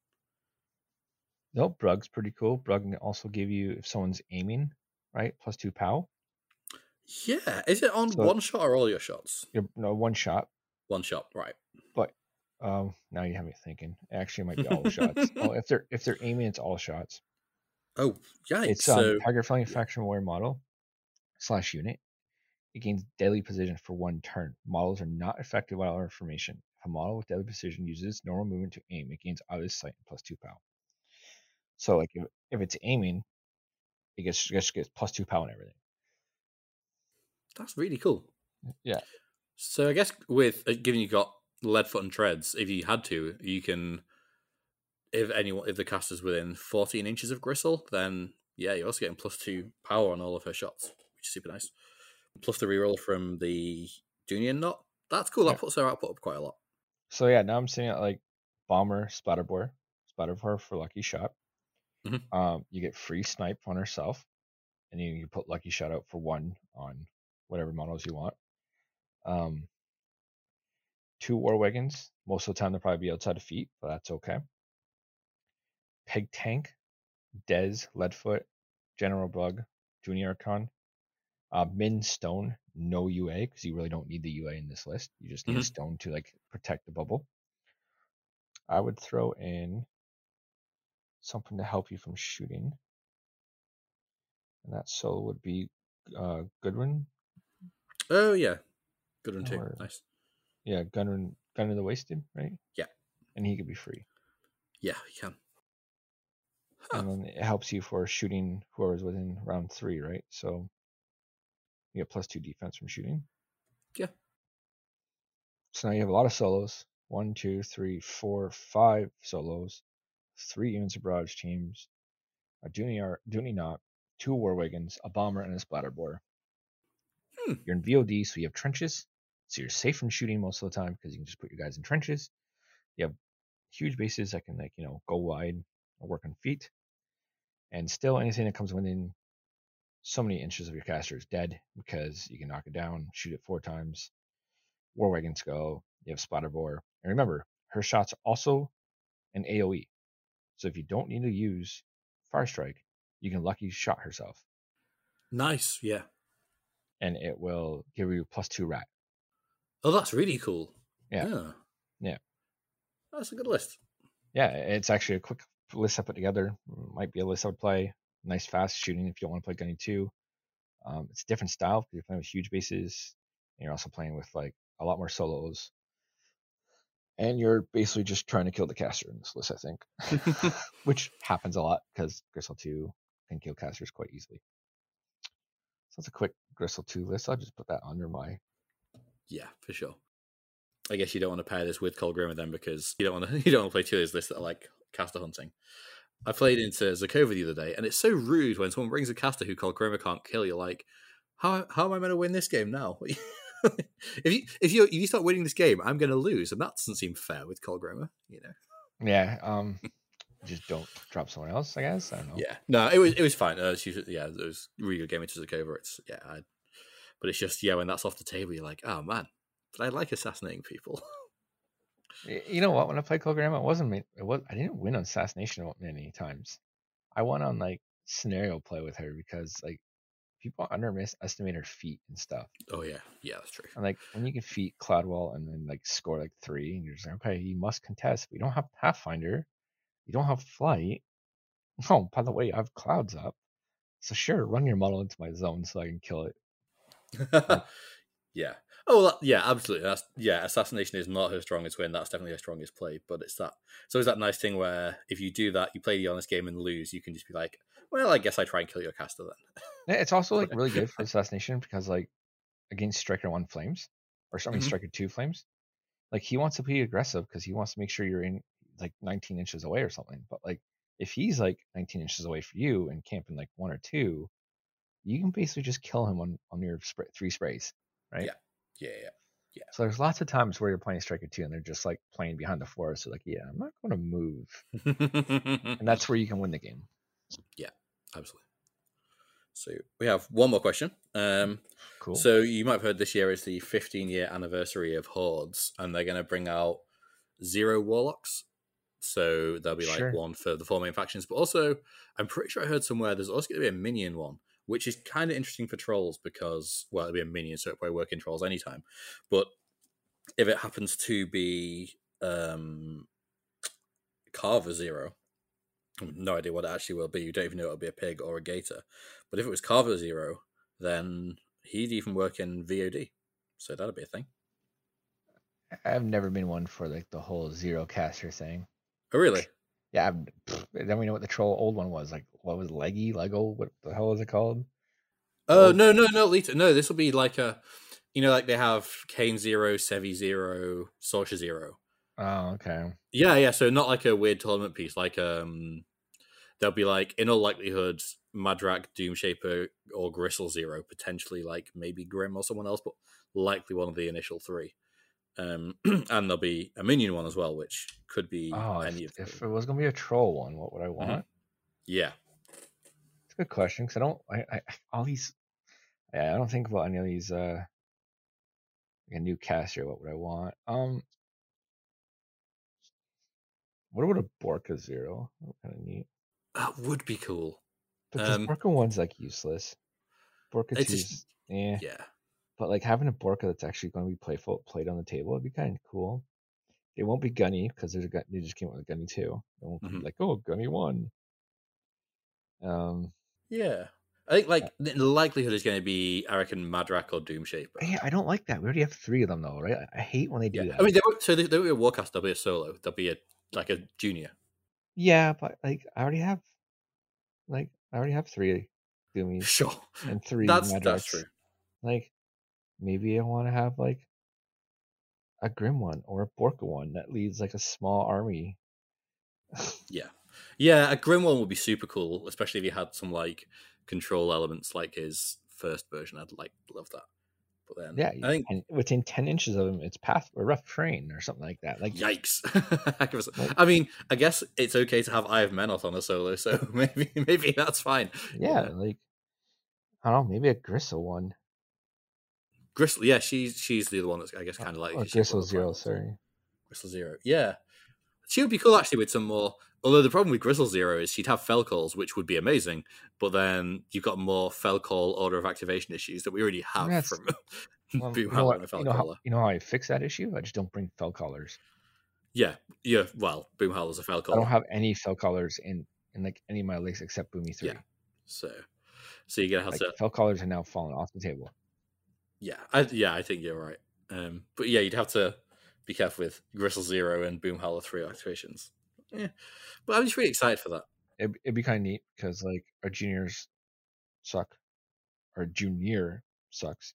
Speaker 2: Nope, Brug's pretty cool. Brug can also give you, if someone's aiming, right, +2 POW.
Speaker 1: Yeah. Is it on one shot or all your shots?
Speaker 2: No, one shot.
Speaker 1: One shot, right.
Speaker 2: But now you have me thinking. It actually might be all shots. Oh, if they're aiming, it's all shots.
Speaker 1: Oh, yikes.
Speaker 2: It's target flying faction warrior model / unit. It gains deadly precision for 1 turn. Models are not affected by other information. If a model with deadly precision uses normal movement to aim, it gains out of sight and +2 POW. So like if it's aiming, it gets +2 POW and everything.
Speaker 1: That's really cool.
Speaker 2: Yeah.
Speaker 1: So I guess with given you got Leadfoot and Treads, if you had to, you can. If the caster's within 14 inches of Gristle, then yeah, you're also getting +2 power on all of her shots, which is super nice. Plus the reroll from the Dunian Knot. That's cool. That puts her output up quite a lot.
Speaker 2: So yeah, now I'm sitting at like Bomber, Splatterbore for Lucky Shot. You get free snipe on herself, and you put Lucky Shot out for 1 on whatever models you want. 2 war wagons. Most of the time they'll probably be outside of feet, but that's okay. Pig Tank, Dez, Leadfoot, General Bug, Junior Archon. Min Stone, no UA, because you really don't need the UA in this list. You just need a stone to like protect the bubble. I would throw in something to help you from shooting. And that solo would be Gudrun.
Speaker 1: Oh yeah. Gudrun too. Nice.
Speaker 2: Yeah, Gunner the Wasted, right?
Speaker 1: Yeah.
Speaker 2: And he could be free.
Speaker 1: Yeah, he can.
Speaker 2: And then it helps you for shooting whoever's within round 3, right? So you get +2 defense from shooting.
Speaker 1: Yeah.
Speaker 2: So now you have a lot of solos. 1, 2, 3, 4, 5 solos. 3 units of barrage teams. A Dooney Knot, 2 war wagons, a bomber, and a Splatterbore. You're in VOD, so you have trenches. So you're safe from shooting most of the time because you can just put your guys in trenches. You have huge bases that can go wide or work on feet. And still anything that comes within so many inches of your caster is dead because you can knock it down, shoot it 4 times. War wagons go. You have Splatterbore. And remember, her shot's also an AoE. So if you don't need to use Fire Strike, you can Lucky Shot herself.
Speaker 1: Nice, yeah.
Speaker 2: And it will give you +2 rat.
Speaker 1: Oh, that's really cool.
Speaker 2: Yeah.
Speaker 1: That's a good list.
Speaker 2: Yeah, it's actually a quick list I put together. Might be a list I would play. Nice fast shooting if you want to play Gunny 2. It's a different style because you're playing with huge bases. And you're also playing with like a lot more solos. And you're basically just trying to kill the caster in this list, I think. Which happens a lot because Gristle 2 can kill casters quite easily. So that's a quick Gristle 2 list. I'll just put that under my.
Speaker 1: Yeah, for sure. I guess you don't want to pair this with Cold Grimmer then, because you don't want to play two of these lists that are like caster hunting. I played into Zakova the other day, and it's so rude when someone brings a caster who Cold Grimmer can't kill. You're like, how am I going to win this game now? if you start winning this game, I'm going to lose, and that doesn't seem fair with Cold Grimmer, you know.
Speaker 2: Yeah, just don't drop someone else, I guess. I don't know.
Speaker 1: Yeah, no, it was fine. It was really good game into Zakova. But it's just when that's off the table, you're like, oh man, but I like assassinating people.
Speaker 2: You know what? When I played Cold Grimmer, I didn't win on assassination many times. I won on like scenario play with her because like people underestimate her feet and stuff.
Speaker 1: Oh yeah, that's true.
Speaker 2: And like when you can feet Cloudwall and then like score like 3, and you're just like, okay, you must contest. But you don't have Pathfinder, you don't have flight. Oh, by the way, I have clouds up. So sure, run your model into my zone so I can kill it.
Speaker 1: Yeah. Oh, yeah, absolutely. Assassination is not her strongest win. That's definitely her strongest play. But it's always that nice thing where if you do that, you play the honest game and lose, you can just be like, well, I guess I try and kill your caster then.
Speaker 2: Yeah, it's also like really good for assassination because like against Striker 1 flames, or something Striker 2 flames, like he wants to be aggressive because he wants to make sure you're in like 19 inches away or something. But like if he's like 19 inches away from you and camping like 1 or 2, you can basically just kill him on your 3 sprays, right?
Speaker 1: Yeah.
Speaker 2: So there's lots of times where you're playing Striker 2 and they're just like playing behind the forest. So like, yeah, I'm not going to move. And that's where you can win the game.
Speaker 1: Yeah, absolutely. So we have one more question.
Speaker 2: Cool.
Speaker 1: So you might have heard this year is the 15-year anniversary of Hordes, and they're going to bring out 0 Warlocks. So there'll be like one for the 4 main factions, but also I'm pretty sure I heard somewhere there's also going to be a minion one, which is kind of interesting for trolls because, well, it'll be a minion, so it'll probably work in trolls anytime. But if it happens to be Carver 0, no idea what it actually will be. You don't even know it'll be a pig or a gator. But if it was Carver 0, then he'd even work in VOD. So that'll be a thing.
Speaker 2: I've never been one for like the whole 0 caster thing.
Speaker 1: Oh, really?
Speaker 2: Yeah. Then we know what the troll old one was. Like, what was Lego? What the hell was it called?
Speaker 1: Oh, no, Lita. No, this will be like a, like they have Kane 0, Sevi 0, Sorcha 0.
Speaker 2: Oh, okay.
Speaker 1: Yeah. So not like a weird tournament piece. Like, there'll be like, in all likelihood, Madrak, Doomshaper, or Gristle 0, potentially like maybe Grim or someone else, but likely one of the initial 3. And there'll be a minion one as well, which could be any of them.
Speaker 2: If it was gonna be a troll one, what would I want?
Speaker 1: Yeah,
Speaker 2: it's a good question because I don't think about any of these. Like a new caster, what would I want? What about a Borka 0? Kind of neat.
Speaker 1: That would be cool.
Speaker 2: Because Borka 1's like useless. Borka 2's yeah. But like having a Borka that's actually going to be played on the table would be kind of cool. It won't be Gunny because they just came out with Gunny 2. It won't be like, oh, Gunny 1.
Speaker 1: Yeah. I think like the likelihood is going to be, I reckon, Madrak or Doomshaper.
Speaker 2: Yeah, I don't like that. We already have 3 of them though, right? I hate when they do that.
Speaker 1: I mean, there will be a Warcast, there'll be a solo, there'll be a junior.
Speaker 2: Yeah, but like I already have 3 Doomies.
Speaker 1: Sure.
Speaker 2: And 3
Speaker 1: That's
Speaker 2: Madraks.
Speaker 1: true.
Speaker 2: Like maybe I want to have like a Grim one or a Borka one that leads like a small army.
Speaker 1: Yeah, a Grim one would be super cool, especially if you had some like control elements like his first version. I'd love that. But then I think
Speaker 2: within 10 inches of him, it's path or rough terrain or something like that. Like
Speaker 1: yikes! I mean, I guess it's okay to have Eye of Menoth on a solo, so maybe that's fine.
Speaker 2: Yeah, like I don't know, maybe a Gristle one.
Speaker 1: Gristle, yeah, she's the other one that's I guess kind of like
Speaker 2: Gristle 0. Sorry,
Speaker 1: Gristle 0. Yeah, she would be cool actually with some more. Although the problem with Gristle 0 is she'd have fell calls, which would be amazing, but then you've got more fell call order of activation issues that we already have from
Speaker 2: you know how I fix that issue? I just don't bring fell callers.
Speaker 1: Yeah. Well, Boomhowler's a fail
Speaker 2: I don't
Speaker 1: caller.
Speaker 2: have any fell colors in like any of my lists except Boomy 3.
Speaker 1: Yeah. So you're gonna have
Speaker 2: Like
Speaker 1: to.
Speaker 2: fell colors are now falling off the table.
Speaker 1: Yeah, I think you're right. But yeah, you'd have to be careful with Gristle 0 and Boomhowler 3 activations. Yeah, but I'm just really excited for that.
Speaker 2: It'd be kind of neat because like our juniors suck. Our junior sucks.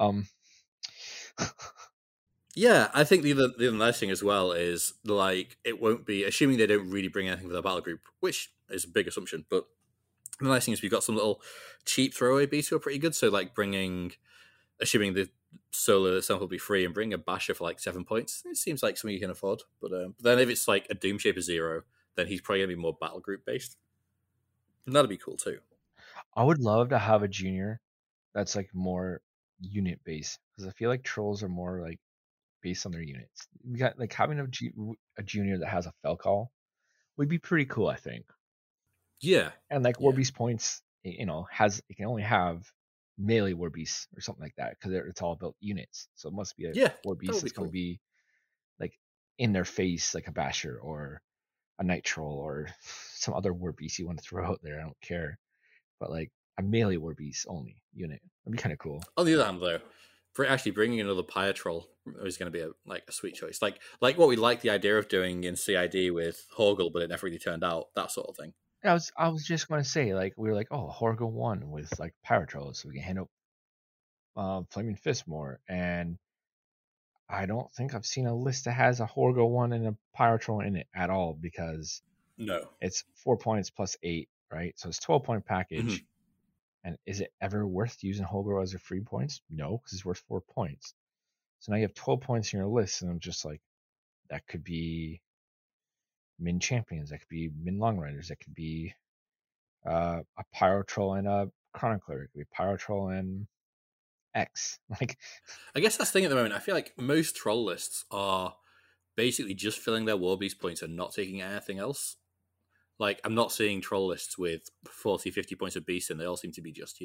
Speaker 1: Yeah, I think the other nice thing as well is like it won't be assuming they don't really bring anything for the battle group, which is a big assumption. But the nice thing is we've got some little cheap throwaway beats who are pretty good. So like assuming the solo itself will be free and bring a basher for like 7 points, it seems like something you can afford. But then if it's like a Doom Shaper 0, then he's probably gonna be more battle group based, and that'd be cool too.
Speaker 2: I would love to have a junior that's like more unit based because I feel like trolls are more like based on their units. We got like having a junior that has a fell call would be pretty cool, I think.
Speaker 1: Yeah,
Speaker 2: And like
Speaker 1: yeah,
Speaker 2: Warbeast points, it can only have melee Warbeast or something like that because it's all about units. So it must be a
Speaker 1: yeah. That
Speaker 2: Warbeast
Speaker 1: would be
Speaker 2: that's going to
Speaker 1: cool.
Speaker 2: be like in their face, like a Basher or a Night Troll or some other Warbeast you want to throw out there. I don't care, but like a melee Warbeast only unit would be kind of cool.
Speaker 1: On the other hand, though, for actually bringing another Pyre Troll is going to be a sweet choice. Like what we like the idea of doing in CID with Horgle, but it never really turned out. That sort of thing.
Speaker 2: I was just going to say like we were like Horgo 1 with like Pyro Trolls so we can handle Flaming Fist more and I don't think I've seen a list that has a Horgo 1 and a Pyro Troll in it at all because
Speaker 1: No.
Speaker 2: it's 4 points plus 8, right? So it's 12-point
Speaker 1: Mm-hmm.
Speaker 2: package. And is it ever worth using Horgo as a free points? No, because it's worth 4 points. So now you have 12 points in your list, and I'm just like, that could be min champions, that could be min long riders, that could be a Pyro Troll and a Chronicler, it could be Pyro Troll and X. Like,
Speaker 1: I guess that's the thing at the moment. I feel like most troll lists are basically just filling their Warbeast points and not taking anything else. Like, I'm not seeing troll lists with 40, 50 points of beast, and they all seem to be just,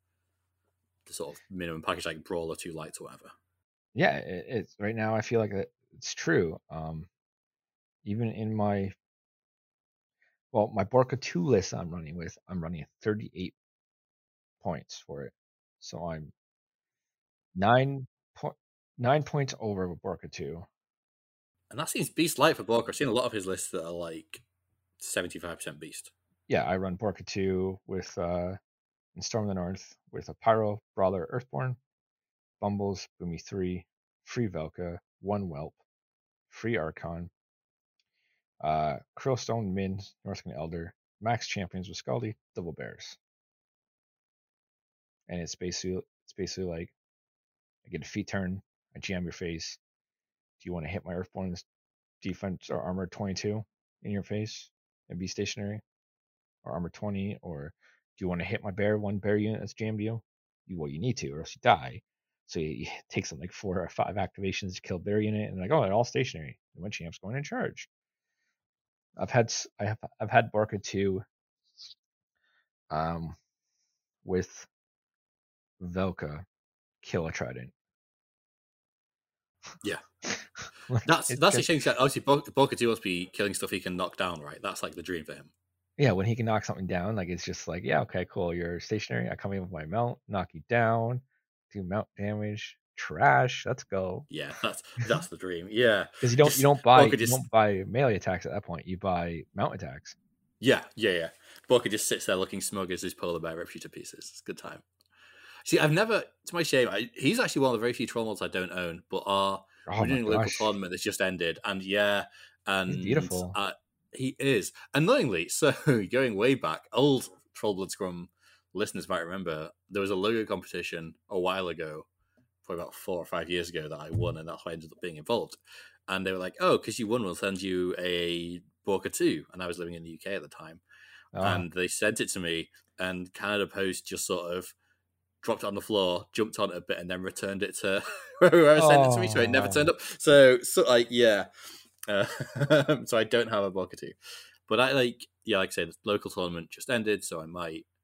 Speaker 1: the sort of minimum package like Brawler 2 Lights or whatever.
Speaker 2: yeah, it's right now I feel like it's true. Even in my Borka 2 list I'm running 38 points for it. So I'm 9 points over with Borka 2.
Speaker 1: And that seems beast light for Borker. I've seen a lot of his lists that are like 75% beast.
Speaker 2: Yeah, I run Borka 2 with in Storm of the North with a Pyro, Brawler, Earthborn, Bumbles, Boomy 3, Free Velka, 1 Whelp, Free Archon, Krillstone, Min, Northern Elder, Max Champions with Scaldy, Double Bears. And it's basically like I get a feat turn, I jam your face. Do you want to hit my Earthborn's defense or armor 22 in your face and be stationary? Or armor 20, or do you want to hit my one bear unit that's jammed you? You need to, or else you die. So you take something like 4 or 5 activations to kill bear unit, and like, they're all stationary. And my champ's going in charge. I've had Barca 2 with Velka kill a Trident.
Speaker 1: Yeah.
Speaker 2: Like,
Speaker 1: That's a
Speaker 2: just,
Speaker 1: shame. Obviously, Borker 2 must be killing stuff he can knock down, right? That's like the dream for him.
Speaker 2: yeah, when he can knock something down, like it's just like, yeah, okay, cool. You're stationary. I come in with my mount, knock you down, do mount damage. Trash. Let's go.
Speaker 1: Yeah, that's the dream. Yeah,
Speaker 2: Because you
Speaker 1: just
Speaker 2: don't
Speaker 1: Borker just
Speaker 2: buy melee attacks at that point. You buy mount attacks.
Speaker 1: yeah. Borker just sits there looking smug as his polar bear rips you to pieces. It's a good time. See, I've never, to my shame, he's actually one of the very few troll mods I don't own, but
Speaker 2: Oh
Speaker 1: we're
Speaker 2: my
Speaker 1: doing a local
Speaker 2: gosh,
Speaker 1: tournament that's just ended, and
Speaker 2: he's beautiful.
Speaker 1: he is annoyingly so. Going way back, old Troll Blood Scrum listeners might remember there was a logo competition a while ago, probably about 4 or 5 years ago, that I won, and that's why I ended up being involved. And they were like, "Oh, because you won, we'll send you a Borka 2." And I was living in the UK at the time,
Speaker 2: Oh,
Speaker 1: and they sent it to me, and Canada Post just sort of dropped it on the floor, jumped on it a bit, and then returned it to whoever sent it to me. So it never turned
Speaker 2: oh,
Speaker 1: up. So like, yeah. Uh, so I don't have a Borka 2. But I like I said, the local tournament just ended, so I might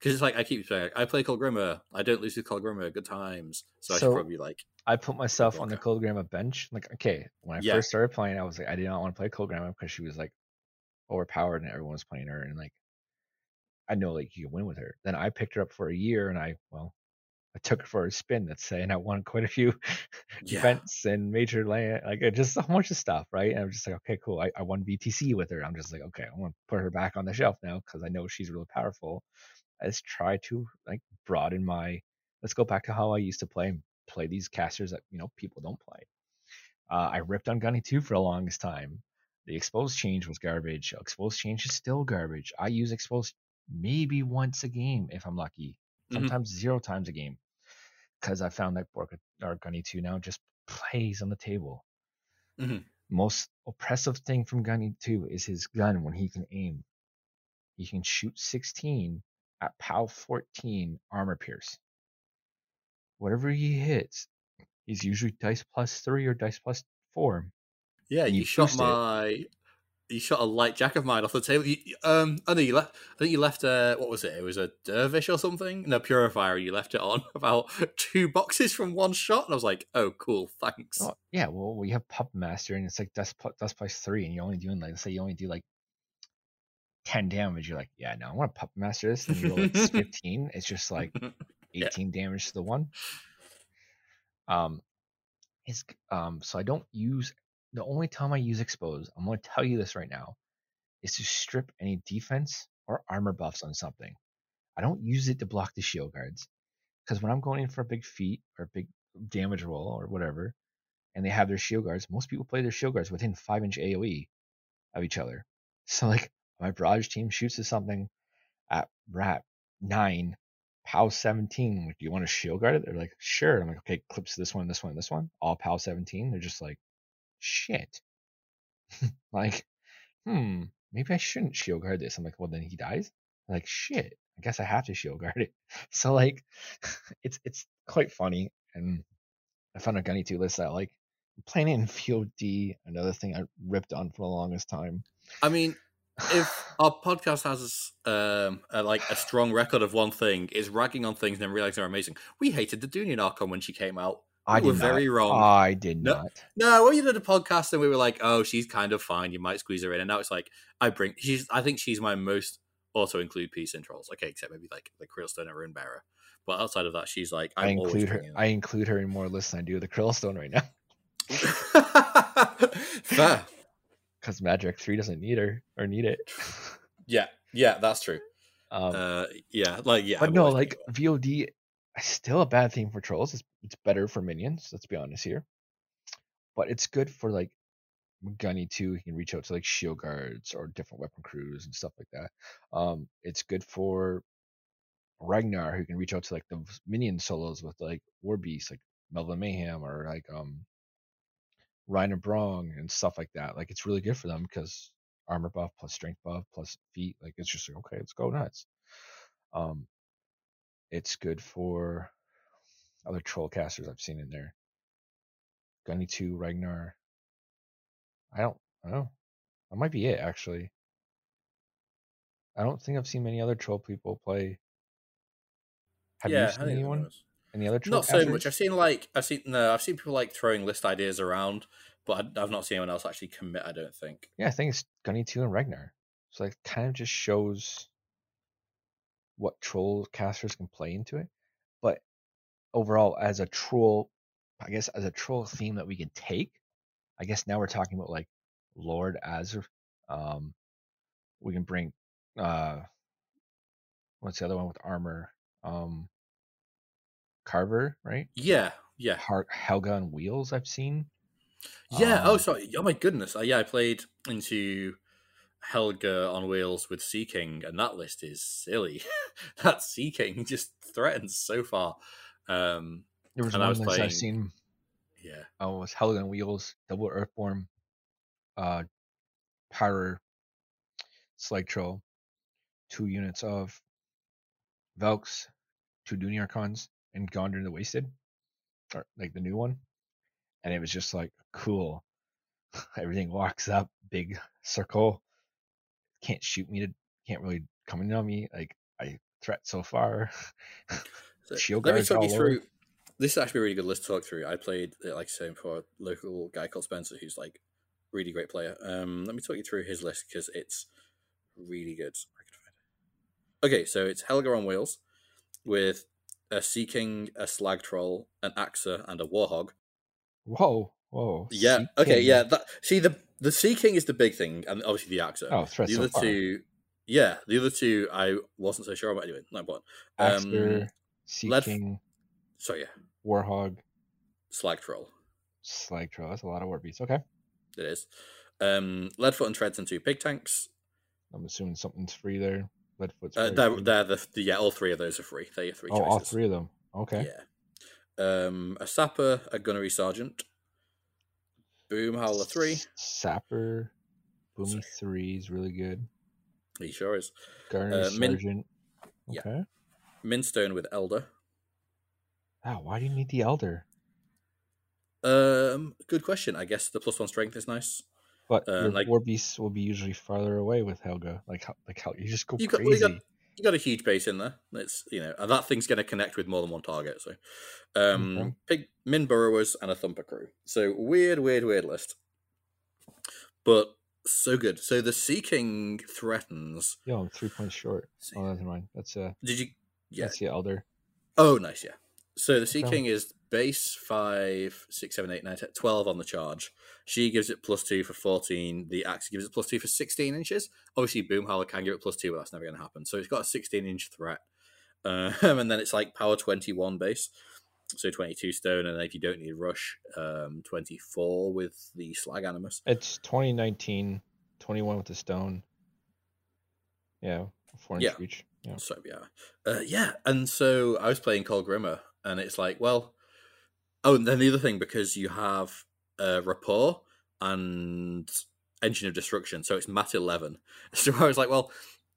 Speaker 1: Because it's like I keep saying, I play Colgrimmer. I don't lose with Colgrimmer. Good times. So I should
Speaker 2: So
Speaker 1: probably like
Speaker 2: I put
Speaker 1: play
Speaker 2: myself on the
Speaker 1: Volca.
Speaker 2: Cold Grandma bench. Like, okay, when I
Speaker 1: Yeah.
Speaker 2: first started playing, I was like, I did not want to play Cold Grandma because she was like overpowered and everyone was playing her, and like I know like you can win with her. Then I picked her up for a year, and I took her for a spin, let's say, and I won quite a few
Speaker 1: Yeah.
Speaker 2: events and major land, like just a bunch of stuff, right? And I'm just like, okay, cool. I won VTC with her. I'm just like, okay, I want to put her back on the shelf now because I know she's really powerful. I just try to like broaden my. Let's go back to how I used to play these casters that people don't play. I ripped on Gunny 2 for the longest time. The exposed change was garbage. Exposed change is still garbage. I use exposed maybe once a game if I'm lucky.
Speaker 1: Hmm.
Speaker 2: Sometimes 0 times a game because I found that Borka or Gunny 2 now just plays on the table.
Speaker 1: Hmm.
Speaker 2: Most oppressive thing from Gunny 2 is his gun when he can aim. He can shoot 16 at POW 14 armor pierce. Whatever he hits, he's usually dice +3 or dice +4,
Speaker 1: Yeah,
Speaker 2: and
Speaker 1: you
Speaker 2: you
Speaker 1: shot
Speaker 2: boost it.
Speaker 1: my. You shot a light jack of mine off the table. I know you left. I think you left. What was it? It was a dervish or something. No, purifier. You left it on about 2 boxes from one shot, and I was like, "Oh, cool, thanks."
Speaker 2: Oh yeah, well we have Puppet Master and it's like dust +3, and you're only doing like, let's say you only do like 10 damage. You're like, yeah, no, I want to Puppet Master this. Then you roll like 15. It's just like
Speaker 1: Yeah.
Speaker 2: 18 damage to the one. Um, it's so I don't use the only time I use expose. I'm going to tell you this right now is to strip any defense or armor buffs on something. I don't use it to block the shield guards because when I'm going in for a big feat or a big damage roll or whatever, and they have their shield guards, most people play their shield guards within 5-inch AOE of each other. So like my barrage team shoots at something at rat 9, POW 17. Like, do you want to shield guard it? They're like, sure. I'm like, okay, clips this one, this one, this one, all POW 17. They're just like, shit. Like, maybe I shouldn't shield guard this. I'm like, well, then he dies. I'm like, shit. I guess I have to shield guard it. So like, it's quite funny. And I found a Gunny 2 list that I like. Playing it in Field D, another thing I ripped on for the longest time.
Speaker 1: I mean, if our podcast has like a strong record of one thing, is ragging on things and then realizing they're amazing. We hated the Dunian Archon when she came out.
Speaker 2: I
Speaker 1: We were
Speaker 2: did not.
Speaker 1: very wrong.
Speaker 2: I did
Speaker 1: No,
Speaker 2: not.
Speaker 1: no. When you did a podcast and we were like, "Oh, she's kind of fine. You might squeeze her in," and now it's like, I think she's my most auto include piece in trolls. Okay, except maybe like the Krillstone and Runebearer. But outside of that, she's like,
Speaker 2: I
Speaker 1: I'm always
Speaker 2: include her.
Speaker 1: bringing
Speaker 2: I include her in more lists than I do the Krillstone right now
Speaker 1: that. Fair.
Speaker 2: because Magic 3 doesn't need her or need it.
Speaker 1: Yeah, yeah, that's true.
Speaker 2: um,
Speaker 1: Yeah,
Speaker 2: but
Speaker 1: I'm
Speaker 2: no,
Speaker 1: always bringing
Speaker 2: like
Speaker 1: her.
Speaker 2: VOD, still a bad thing for trolls. It's better for minions. Let's be honest here, but it's good for like Gunny 2. He can reach out to like shield guards or different weapon crews and stuff like that. It's good for Ragnar, who can reach out to like the minion solos with like War Beast, like Melvin Mayhem, or like Reiner Brong and stuff like that. Like it's really good for them because armor buff plus strength buff plus feet. Like it's just like, okay, let's go nuts. Um, it's good for other troll casters I've seen in there. Gunny 2, Ragnar. I don't know. That might be it actually. I don't think I've seen many other troll people play. Have you
Speaker 1: Yeah, I
Speaker 2: seen
Speaker 1: think that
Speaker 2: anyone?
Speaker 1: knows.
Speaker 2: Any other troll
Speaker 1: Not so much.
Speaker 2: casters?
Speaker 1: I've seen people like throwing list ideas around, but I've not seen anyone else actually commit. I don't think.
Speaker 2: Yeah, I think it's Gunny 2 and Ragnar. So like kind of just shows what troll casters can play into it. But overall, as a troll, I guess as a troll theme that we can take, I guess now we're talking about like Lord Azur. Um, we can bring what's the other one with armor? Um, Carver, right?
Speaker 1: Yeah, yeah,
Speaker 2: Helga on wheels. I've seen.
Speaker 1: yeah. Oh,
Speaker 2: Um,
Speaker 1: sorry. Oh my goodness. Yeah, I played into Helga on wheels with Sea King, and that list is silly. That Sea King just threatens so far. Um,
Speaker 2: there was
Speaker 1: and I
Speaker 2: one
Speaker 1: was
Speaker 2: list I've
Speaker 1: playing.
Speaker 2: seen.
Speaker 1: Yeah,
Speaker 2: Oh, it was Helga on wheels, double Earthborn, uh, Power, Slag Troll, 2 units of Velks, 2 Dunyarkons, and Gondor the Wasted, or like the new one. And it was just like cool. Everything walks up, big circle, can't shoot me, can't really come in on me. Like threat so far.
Speaker 1: So
Speaker 2: Shield
Speaker 1: let me
Speaker 2: guards
Speaker 1: talk you
Speaker 2: all over.
Speaker 1: through. This is actually a really good list to talk through. I played, like I said before, a local guy called Spencer, who's like really great player. Let me talk you through his list because it's really good. Okay, so it's Helga on wheels with a Sea King, a Slag Troll, an Axa, and a Warhog.
Speaker 2: Whoa,
Speaker 1: Yeah.
Speaker 2: Sea
Speaker 1: Okay.
Speaker 2: King.
Speaker 1: Yeah. See, the Sea King is the big thing, and obviously the Axa.
Speaker 2: Oh, threat
Speaker 1: The
Speaker 2: so
Speaker 1: other
Speaker 2: far.
Speaker 1: two, yeah, the other two I wasn't so sure about. Anyway, not important.
Speaker 2: Axter, Sea
Speaker 1: Lead.
Speaker 2: King,
Speaker 1: So yeah,
Speaker 2: Warhog,
Speaker 1: Slag Troll.
Speaker 2: Slag Troll. That's a lot of war beasts. Okay.
Speaker 1: It is. Leadfoot and Treads and two Pig Tanks.
Speaker 2: I'm assuming something's free there. Leadfoot's
Speaker 1: Uh,
Speaker 2: probably
Speaker 1: they're,
Speaker 2: free.
Speaker 1: they're the yeah, all three of those are free. They're your three
Speaker 2: Oh, all
Speaker 1: choices.
Speaker 2: three of them. Okay.
Speaker 1: Yeah. A Sapper, a Gunnery Sergeant, Boom Howler 3.
Speaker 2: Sapper, Boomy 3 is really good.
Speaker 1: He sure is.
Speaker 2: Gunnery Sergeant.
Speaker 1: Yeah.
Speaker 2: Okay.
Speaker 1: Minstone with Elder.
Speaker 2: Wow, why do you need the Elder?
Speaker 1: Good question. I guess the +1 strength is nice.
Speaker 2: But your war beasts will be usually farther away with Helga. Like how you just go crazy.
Speaker 1: You got a huge base in there. It's and that thing's going to connect with more than one target. So,
Speaker 2: Okay.
Speaker 1: Pig Min Burrowers and a Thumper crew. So weird list, but so good. So the Sea King threatens.
Speaker 2: Yo, I'm 3 points short. Oh, never mind. That's
Speaker 1: Did you? Yeah.
Speaker 2: That's the Elder.
Speaker 1: Oh, nice. Yeah. So the Sea King is base 5, 6, 7, 8, 9, 10, 12 on the charge. She gives it +2 for 14. The Axe gives it +2 for 16 inches. Obviously, Boom Howler can give it +2, but that's never going to happen. So it's got a 16-inch threat. And then it's like power 21 base. So 22 stone. And then if you don't need rush, 24 with the Slag Animus.
Speaker 2: It's 2019, 21 with the stone. Yeah, 4-inch reach. Yeah.
Speaker 1: So, yeah. And so I was playing Call Grimmer, and it's like, well, oh, and then the other thing, because you have Rapport and Engine of Destruction, so it's Mat 11. So I was like, well,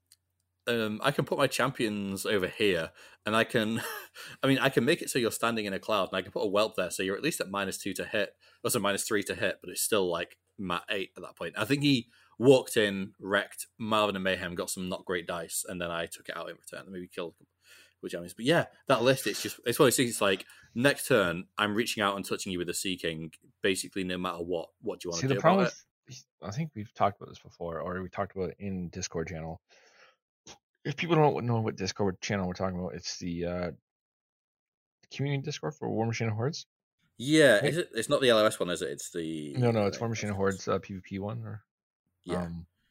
Speaker 1: I can put my champions over here, and I can make it so you're standing in a cloud, and I can put a Whelp there, so you're at least at -2 to hit, also -3 to hit, but it's still like Mat 8 at that point. I think he walked in, wrecked Marvin and Mayhem, got some not great dice, and then I took it out in return, and maybe killed with jammies. But yeah, that list, it's one of those things. It's like next turn, I'm reaching out and touching you with the Sea King, basically no matter what. What do you want to do?
Speaker 2: The problem with, I think we've talked about this before, or we talked about it in Discord channel. If people don't know what Discord channel we're talking about, it's the community Discord for War Machine and Hordes.
Speaker 1: Yeah, right? It's not the LOS one, is it? It's the
Speaker 2: no, it's War Machine and Hordes PvP one. Or
Speaker 1: yeah,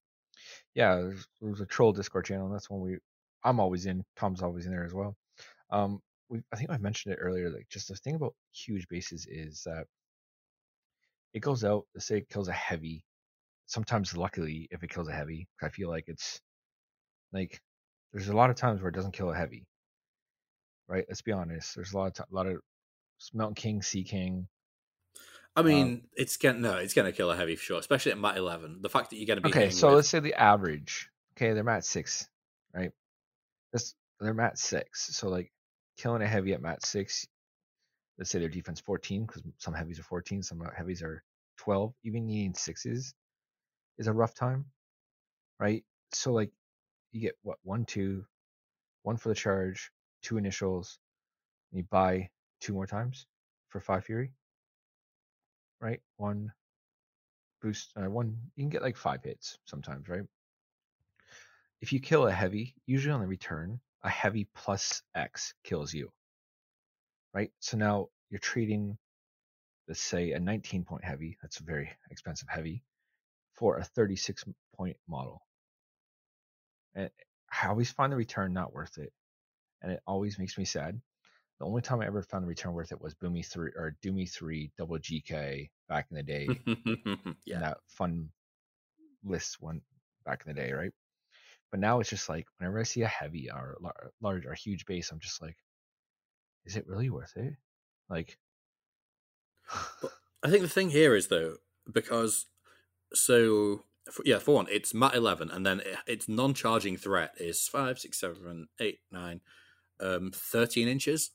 Speaker 2: there's a troll Discord channel. And that's one I'm always in. Tom's always in there as well. I think I mentioned it earlier. Like, just the thing about huge bases is that it goes out. Let's say it kills a heavy. Sometimes, luckily, if it kills a heavy, I feel like it's like there's a lot of times where it doesn't kill a heavy. Right? Let's be honest. There's a lot of Mountain King, Sea King.
Speaker 1: I mean, it's gonna kill a heavy for sure, especially at Mat 11. The fact that you're gonna be
Speaker 2: okay. So let's say the average. Okay, they're Mat 6, right? They're Mat 6. So like killing a heavy at Mat 6. Let's say their defense 14, because some heavies are 14, some heavies are 12. Even needing 6s is a rough time, right? So like you get what 1, 2, 1 for the charge, 2 initials, and you buy 2 more times for 5 fury, right? 1 boost, 1. You can get like 5 hits sometimes, right? If you kill a heavy, usually on the return, a heavy plus X kills you, right? So now you're trading, let's say, a 19-point heavy. That's a very expensive heavy for a 36-point model. And I always find the return not worth it, and it always makes me sad. The only time I ever found the return worth it was Boomy 3 or Doomy 3 double GK back in the day.
Speaker 1: Yeah.
Speaker 2: In that fun list one back in the day, right? But now it's just like whenever I see a heavy or large or huge base, I'm just like, is it really worth it? Like,
Speaker 1: but I think the thing here is though, because for one, it's Mat 11, and then its non-charging threat is 5, 6, 7, 8, 9, 13 inches.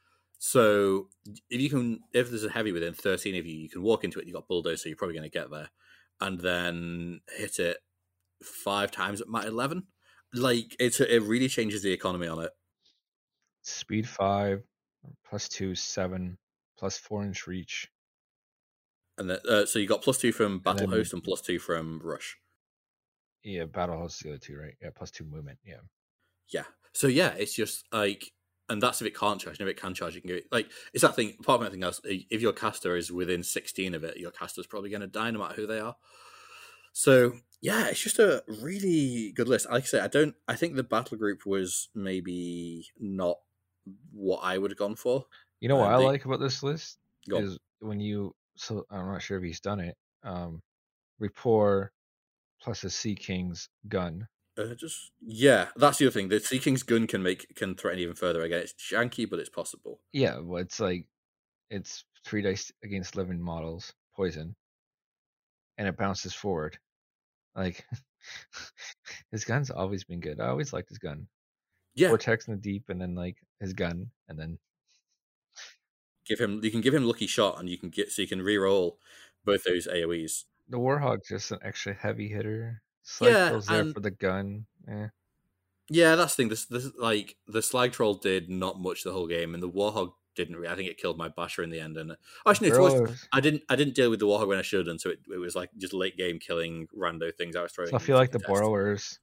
Speaker 1: So if there's a heavy within 13 of you, you can walk into it. You got bulldozer, so you're probably going to get there, and then hit it 5 times at Mat 11. Like it really changes the economy on it.
Speaker 2: Speed 5, +2, 7, +4-inch reach.
Speaker 1: And so you got +2 from
Speaker 2: And
Speaker 1: Battle
Speaker 2: then,
Speaker 1: Host and +2 from Rush.
Speaker 2: yeah, Battle Host the other two, right? Yeah, +2 movement. Yeah.
Speaker 1: Yeah. So yeah, it's just like, and that's if it can't charge. And if it can charge, you can go like it's that thing. Apart from anything else, if your caster is within 16 of it, your caster's probably going to die no matter who they are. So yeah, it's just a really good list. Like I say, I don't. I think the battle group was maybe not what I would have gone for.
Speaker 2: You know what I
Speaker 1: They
Speaker 2: like about this list
Speaker 1: go on.
Speaker 2: is when you. So I'm not sure if he's done it. Rapport plus a Sea King's gun.
Speaker 1: Just yeah, that's the other thing. The Sea King's gun can threaten even further. Again, it's janky, but it's possible.
Speaker 2: Yeah, well, it's like it's 3 dice against living models, poison, and it bounces forward. Like his gun's always been good. I always liked his gun.
Speaker 1: Yeah,
Speaker 2: Vortex in the deep, and then like his gun, and then
Speaker 1: you can give him lucky shot, and you can get so you can re-roll both those AOE's.
Speaker 2: the Warhog's just an extra heavy hitter. Slag
Speaker 1: Yeah,
Speaker 2: Troll's there
Speaker 1: and
Speaker 2: for the gun.
Speaker 1: yeah, that's the thing. This like the Slag Troll did not much the whole game, and the Warhog didn't. Really, I think it killed my Basher in the end. And actually, no, towards
Speaker 2: Burrows.
Speaker 1: I didn't deal with the Warhog when I should, and so it was like just late game killing rando things I was
Speaker 2: So I
Speaker 1: throwing
Speaker 2: feel
Speaker 1: to
Speaker 2: like the
Speaker 1: contest.
Speaker 2: Borrowers.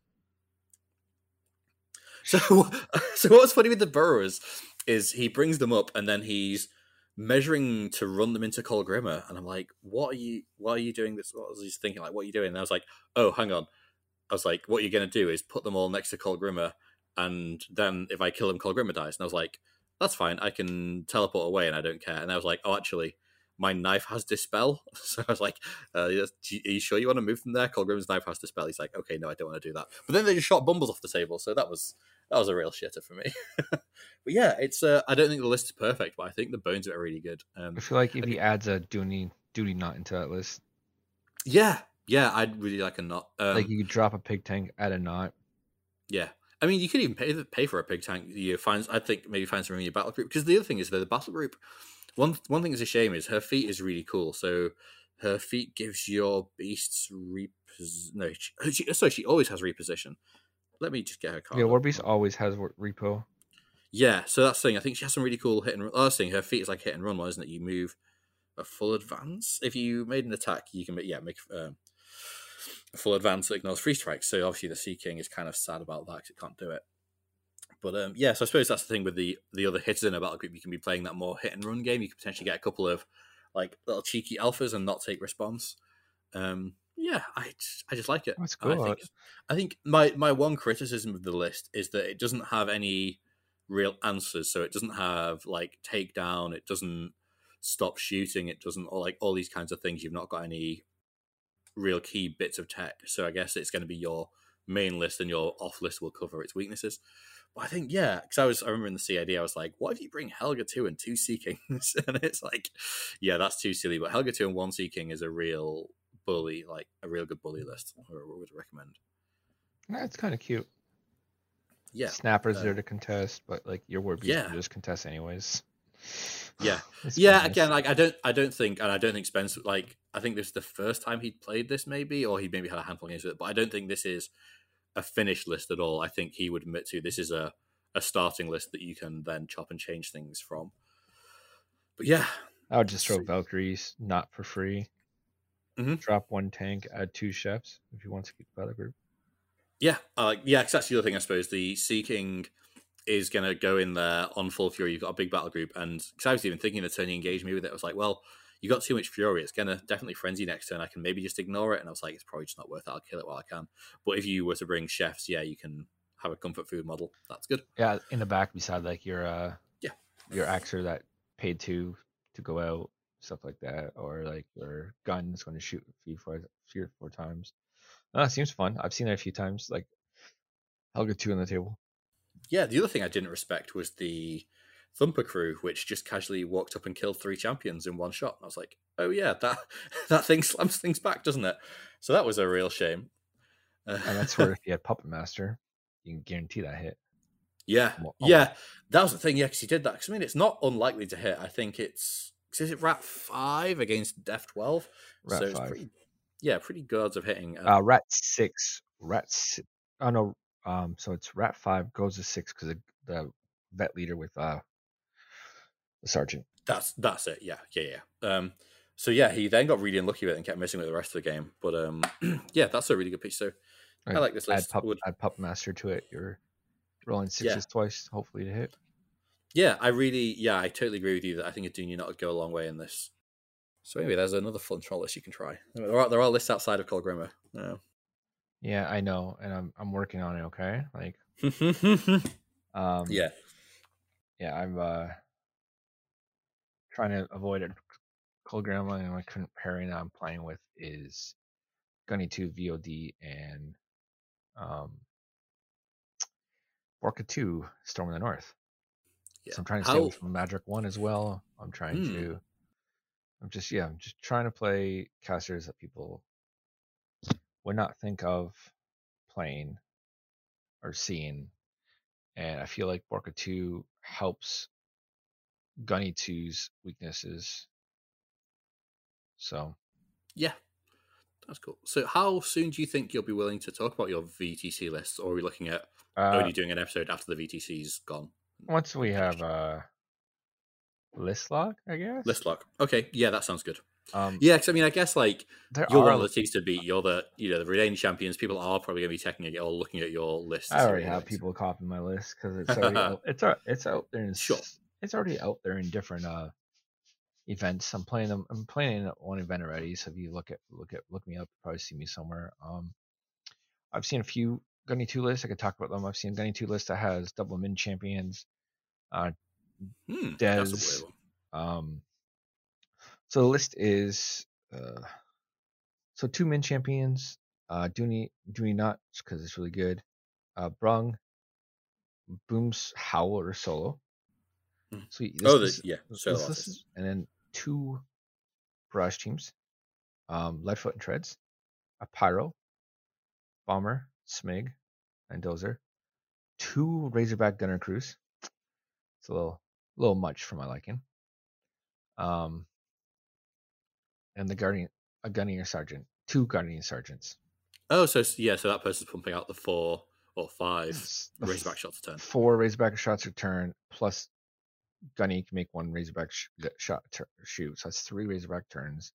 Speaker 1: So so what was funny with the Burrowers is he brings them up, and then he's measuring to run them into Colgrimmer, and I'm like, Why are you doing this? What was he thinking? Like, what are you doing? And I was like, oh, hang on. I was like, what you're going to do is put them all next to Colgrimmer, and then if I kill them, Colgrimmer dies. And I was like, that's fine. I can teleport away, and I don't care. And I was like, oh, actually, my knife has dispel. So I was like, are you sure you want to move from there? Colgrimmer's knife has dispel. He's like, okay, no, I don't want to do that. But then they just shot Bumbles off the table, so that was a real shitter for me. But yeah, it's I don't think the list is perfect, but I think the bones of it are really good.
Speaker 2: I feel like if he adds a duty knot into that list,
Speaker 1: Yeah, yeah, I'd really like a knot.
Speaker 2: like you could drop a pig tank, add a knot.
Speaker 1: Yeah, I mean, you could even pay for a pig tank. You find, I think, maybe find something in your battle group, because the other thing is that the battle group. One thing that's a shame is her feat is really cool. So her feat gives your beasts no, she always has reposition. Let me just get her
Speaker 2: Yeah,
Speaker 1: card up.
Speaker 2: Warbeast always has repo.
Speaker 1: Yeah, so that's the thing. I think she has some really cool hit and run. Oh, that's the thing. Her feat is like hit and run, isn't it? You move a full advance. If you made an attack, you can make a full advance that ignores free strikes. So obviously the Sea King is kind of sad about that because it can't do it. But yeah, so I suppose that's the thing with the other hitters in a battle group. You can be playing that more hit and run game. You could potentially get a couple of like little cheeky alphas and not take response. Yeah, I just like it.
Speaker 2: That's
Speaker 1: I
Speaker 2: cool.
Speaker 1: think my one criticism of the list is that it doesn't have any real answers. So it doesn't have like takedown. It doesn't stop shooting. It doesn't or like all these kinds of things. You've not got any real key bits of tech. So I guess it's going to be your main list, and your off list will cover its weaknesses. But I think yeah, because I remember in the CID I was like, what if you bring Helga 2 and 2 Sea Kings? And it's like, yeah, that's too silly. But Helga 2 and 1 Sea King is a real bully, like a real good bully list. I would recommend.
Speaker 2: That's kind of cute.
Speaker 1: Yeah,
Speaker 2: Snapper's there to contest, but like your Warbeast
Speaker 1: yeah.
Speaker 2: can just contest anyways.
Speaker 1: Yeah,
Speaker 2: It's
Speaker 1: yeah.
Speaker 2: nice.
Speaker 1: Again, like I don't think Spence like I think this is the first time he'd played this, maybe, or he maybe had a handful of games with it. But I don't think this is a finished list at all. I think he would admit to this is a starting list that you can then chop and change things from. But yeah,
Speaker 2: I would just throw Valkyries not for free.
Speaker 1: Mm-hmm.
Speaker 2: Drop 1 tank, add 2 chefs if you want to keep the battle group.
Speaker 1: Yeah, yeah. Cause that's the other thing, I suppose. The Sea King is going to go in there on full fury. You've got a big battle group, and because I was even thinking of turning engage me with it, I was like, well, you got too much fury. It's going to definitely frenzy next turn. I can maybe just ignore it, and I was like, it's probably just not worth it. I'll kill it while I can. But if you were to bring chefs, yeah, you can have a comfort food model. That's good.
Speaker 2: Yeah, in the back beside like your
Speaker 1: Yeah,
Speaker 2: your axer that paid to go out, stuff like that, or like your gun is going to shoot 3 or 4 times. It seems fun. I've seen it a few times. Like Helga 2 on the table.
Speaker 1: yeah. The other thing I didn't respect was the Thumper crew, which just casually walked up and killed 3 champions in one shot. I was like, oh yeah, that thing slams things back, doesn't it? So that was a real shame.
Speaker 2: And that's where if you had Puppet Master, you can guarantee that hit.
Speaker 1: Yeah, yeah, that was the thing. Yeah, because he did that. Because I mean, it's not unlikely to hit. I think it's is it Rat 5 against Def 12,
Speaker 2: Rat
Speaker 1: so
Speaker 2: 5.
Speaker 1: it's pretty good odds of hitting.
Speaker 2: Rat 6. Oh no, So it's Rat 5 goes to 6 because the vet leader with the sergeant.
Speaker 1: That's it. Yeah, yeah, yeah. So yeah, he then got really unlucky with it and kept missing with the rest of the game. But yeah, that's a really good piece. So I like this list.
Speaker 2: Add Pup Master to it. You're rolling
Speaker 1: Yeah,
Speaker 2: sixes twice, hopefully to hit.
Speaker 1: yeah, I totally agree with you that I think a Do You Not would go a long way in this. So anyway, there's another fun troll list you can try. There are lists outside of Colgrima.
Speaker 2: Yeah, I know, and I'm working on it. Okay, like
Speaker 1: Yeah.
Speaker 2: yeah, I'm trying to avoid it. Colgrima, and my current pairing that I'm playing with is Gunny 2 VOD and um Orca 2 Storm in the North.
Speaker 1: Yeah.
Speaker 2: So I'm trying to stay away
Speaker 1: How?
Speaker 2: from Magic 1 as well. I'm just trying to play casters that people would not think of playing or seeing. And I feel like Borka 2 helps Gunny 2's weaknesses. So
Speaker 1: Yeah, that's cool. So how soon do you think you'll be willing to talk about your VTC lists, or are we looking at
Speaker 2: uh
Speaker 1: only doing an episode after the VTC's gone?
Speaker 2: once we have
Speaker 1: Finished?
Speaker 2: list log, I guess.
Speaker 1: List lock. Okay, yeah, that sounds good.
Speaker 2: Um
Speaker 1: Yeah, because I mean, I guess like
Speaker 2: there
Speaker 1: you're one of
Speaker 2: are
Speaker 1: the teams to beat. You're the reigning champions. People are probably going to be checking it or looking at your list to
Speaker 2: I
Speaker 1: see what
Speaker 2: already
Speaker 1: you
Speaker 2: have
Speaker 1: like.
Speaker 2: people copying my list because it's already out. It's out there.
Speaker 1: Sure.
Speaker 2: It's already out there in different events. I'm playing them. I'm playing at one event already. So if you look me up, you'll probably see me somewhere. I've seen a few Gunny 2 lists. I could talk about them. I've seen a Gunny 2 list that has double min champions,
Speaker 1: That's a weird
Speaker 2: Dez.
Speaker 1: one.
Speaker 2: So the list is so 2 min champions, Dooney not because it's really good. Brung, Booms, Howl or Solo.
Speaker 1: Hmm.
Speaker 2: So
Speaker 1: solo
Speaker 2: this
Speaker 1: artists.
Speaker 2: is, and then 2 barrage teams, Leadfoot and Treads, a Pyro, Bomber, Smig, and Dozer. 2 Razorback Gunner crews. It's a little much for my liking. And the Gunnier Sergeant. 2 Gunnier Sergeants.
Speaker 1: Oh, so yeah, so that person's pumping out the 4 or 5
Speaker 2: It's
Speaker 1: Razorback shots a turn.
Speaker 2: 4 Razorback shots a turn plus Gunny can make 1 Razorback shoot. So that's 3 Razorback turns.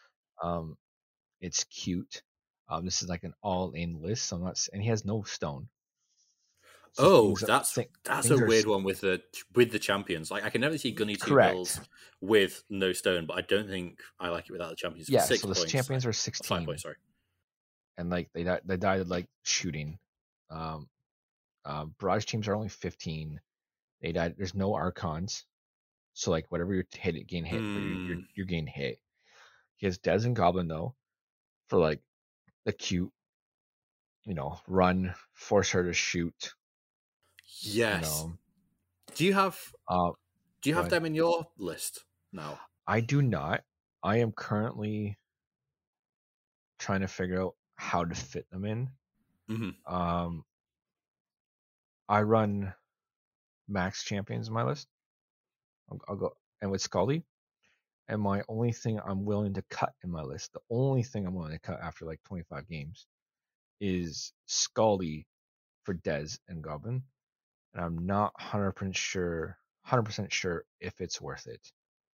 Speaker 2: It's cute. This is like an all-in list. So and he has no stone. So
Speaker 1: Oh, that's a
Speaker 2: things are
Speaker 1: weird one with the champions. Like I can never see Gunny 2
Speaker 2: correct.
Speaker 1: builds with no stone, but I don't think I like it without the champions.
Speaker 2: Yeah,
Speaker 1: 6
Speaker 2: so the
Speaker 1: points,
Speaker 2: champions are 16.
Speaker 1: 5 points, sorry.
Speaker 2: And like they died like shooting. Barrage teams are only 15. They died. There's no archons, so like whatever you hit, it gain hit. You're gain hit. He has Dez and Goblin though, for like the cute, run, force her to shoot.
Speaker 1: Yes. Do you have them in your list now?
Speaker 2: I do not. I am currently trying to figure out how to fit them in.
Speaker 1: Mm-hmm.
Speaker 2: I run max champions in my list. I'll go and with Scaldy. And my only thing I'm willing to cut in my list, the only thing I'm willing to cut after like 25 games, is Scaldy for Dez and Goblin. And I'm not 100% sure if it's worth it.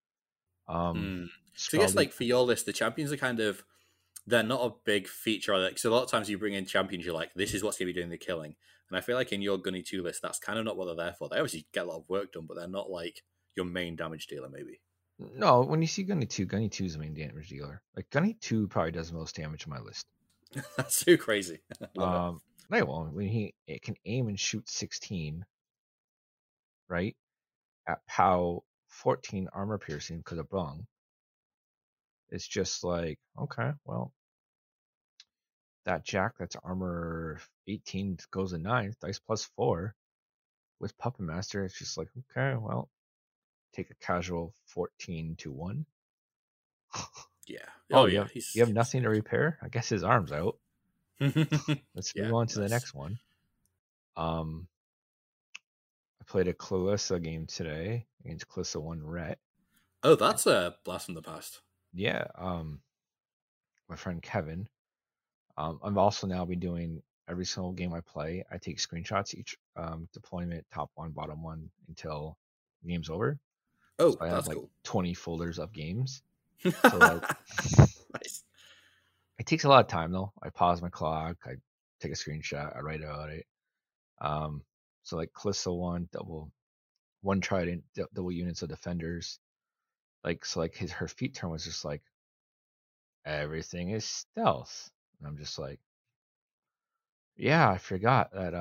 Speaker 1: So I guess like for your list, the champions are they're not a big feature of it. Because a lot of times you bring in champions, you're like, this is what's going to be doing the killing. And I feel like in your Gunny 2 list, that's kind of not what they're there for. They obviously get a lot of work done, but they're not like your main damage dealer, maybe.
Speaker 2: No, when you see Gunny 2 is the main damage dealer. Like Gunny 2 probably does the most damage on my list.
Speaker 1: That's so crazy.
Speaker 2: Well, when it can aim and shoot 16, right? At POW 14 armor piercing because of Brung. It's just like, okay, well, that Jack that's armor 18 goes to 9th, dice plus 4 with Puppet Master. It's just like, okay, well, take a casual 14 to 1.
Speaker 1: Yeah.
Speaker 2: You have nothing to repair? I guess his arm's out. Let's move on to the next one. I played a Clarissa game today against Clarissa 1 Rhett.
Speaker 1: Oh, that's a blast from the past.
Speaker 2: Yeah. My friend Kevin. I've also now been doing every single game I play, I take screenshots each deployment, top one, bottom one until the game's over. So
Speaker 1: Oh,
Speaker 2: I have
Speaker 1: that's
Speaker 2: like
Speaker 1: cool.
Speaker 2: 20 folders of games. So like
Speaker 1: Nice.
Speaker 2: it takes a lot of time though. I pause my clock, I take a screenshot, I write about it. Um, so like Callisto one trident, double units of defenders. Like so like her feat turn was just like everything is stealth. And I'm just like, yeah, I forgot that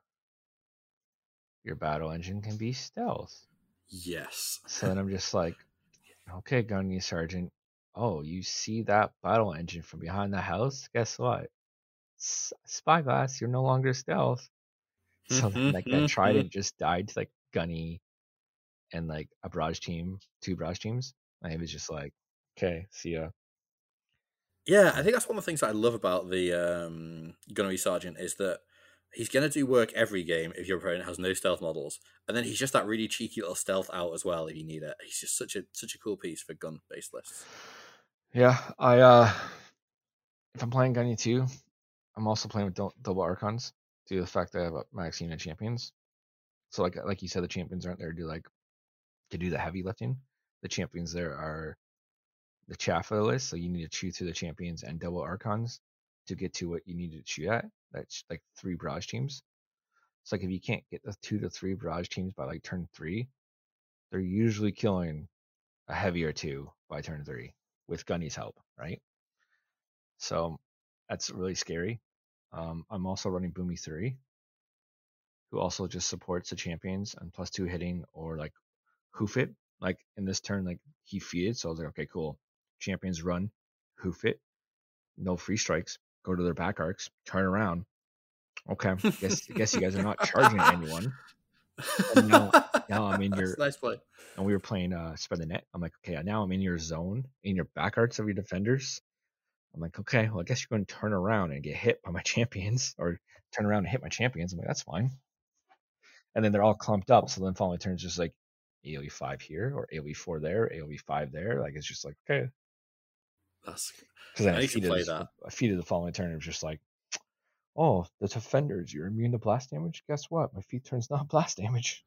Speaker 2: your battle engine can be stealth.
Speaker 1: Yes.
Speaker 2: So then I'm just like, okay, Gunny Sergeant. Oh, you see that battle engine from behind the house? Guess what? Spyglass, you're no longer stealth. So then, like that trident just died to like Gunny and like a barrage team, two barrage teams. And it was just like, okay, see ya.
Speaker 1: Yeah, I think that's one of the things that I love about the Gunnery Sergeant is that he's going to do work every game if your opponent has no stealth models, and then he's just that really cheeky little stealth out as well if you need it. He's just such a cool piece for gun based lists.
Speaker 2: Yeah, if I'm playing Gunny 2, I'm also playing with double archons due to the fact that I have a max unit champions. So like you said, the champions aren't there to do the heavy lifting. The champions there are the chaff of the list, so you need to chew through the champions and double archons to get to what you need to chew at. That's like 3 barrage teams. It's like if you can't get the 2 to 3 barrage teams by like turn 3, they're usually killing a heavy or 2 by turn 3 with Gunny's help, right? So that's really scary. I'm also running Boomy 3, who also just supports the champions and +2 hitting or like hoof it. Like in this turn, like he feeded, so I was like, okay, cool. Champions run, hoof it, no free strikes, go to their back arcs, turn around. Okay, guess you guys are not charging at anyone. And now I'm in
Speaker 1: That's
Speaker 2: your
Speaker 1: a nice play.
Speaker 2: and we were playing Spread the Net. I'm like, okay, now I'm in your zone, in your back arcs of your defenders. I'm like, okay, well, I guess you're going to turn around and get hit by my champions, or turn around and hit my champions. I'm like, that's fine. And then they're all clumped up. So then following turns just like AoE 5 here, or AoE 4 there, AoE 5 there. Like it's just like, okay.
Speaker 1: That's
Speaker 2: Because then
Speaker 1: I need to play that.
Speaker 2: I feeded the following turn. It was just like, oh, the defenders, you're immune to blast damage. Guess what? My feat turn's not blast damage.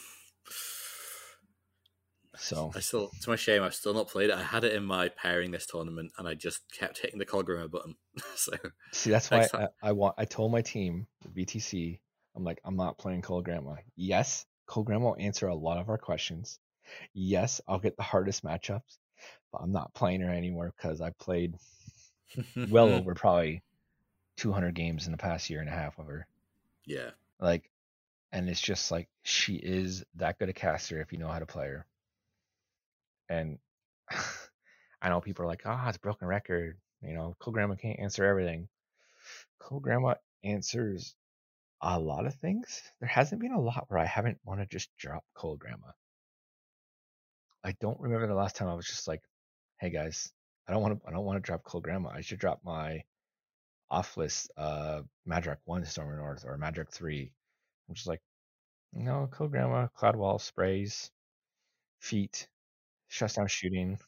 Speaker 2: So
Speaker 1: I still, to my shame, I've still not played it. I had it in my pairing this tournament, and I just kept hitting the Colgrimmer button. So
Speaker 2: see, that's why
Speaker 1: next time,
Speaker 2: I told my team, VTC, I'm like, I'm not playing Cold Grandma. Yes, Cold Grandma will answer a lot of our questions. Yes, I'll get the hardest matchups, but I'm not playing her anymore because I played well over probably 200 games in the past year and a half of her.
Speaker 1: yeah,
Speaker 2: Like, and it's just like she is that good a caster if you know how to play her. And I know people are like, it's a broken record. You know, Cold Grandma can't answer everything. Cold Grandma answers a lot of things. There hasn't been a lot where I haven't want to just drop Cold Grandma. I don't remember the last time I was just like, hey guys, I don't want to drop Cold Grandma. I should drop my off list Madrak 1 Stormer North or Madrak 3. I'm just like, no, Cold Grandma, Cloud Wall, sprays, feet, shuts down shooting.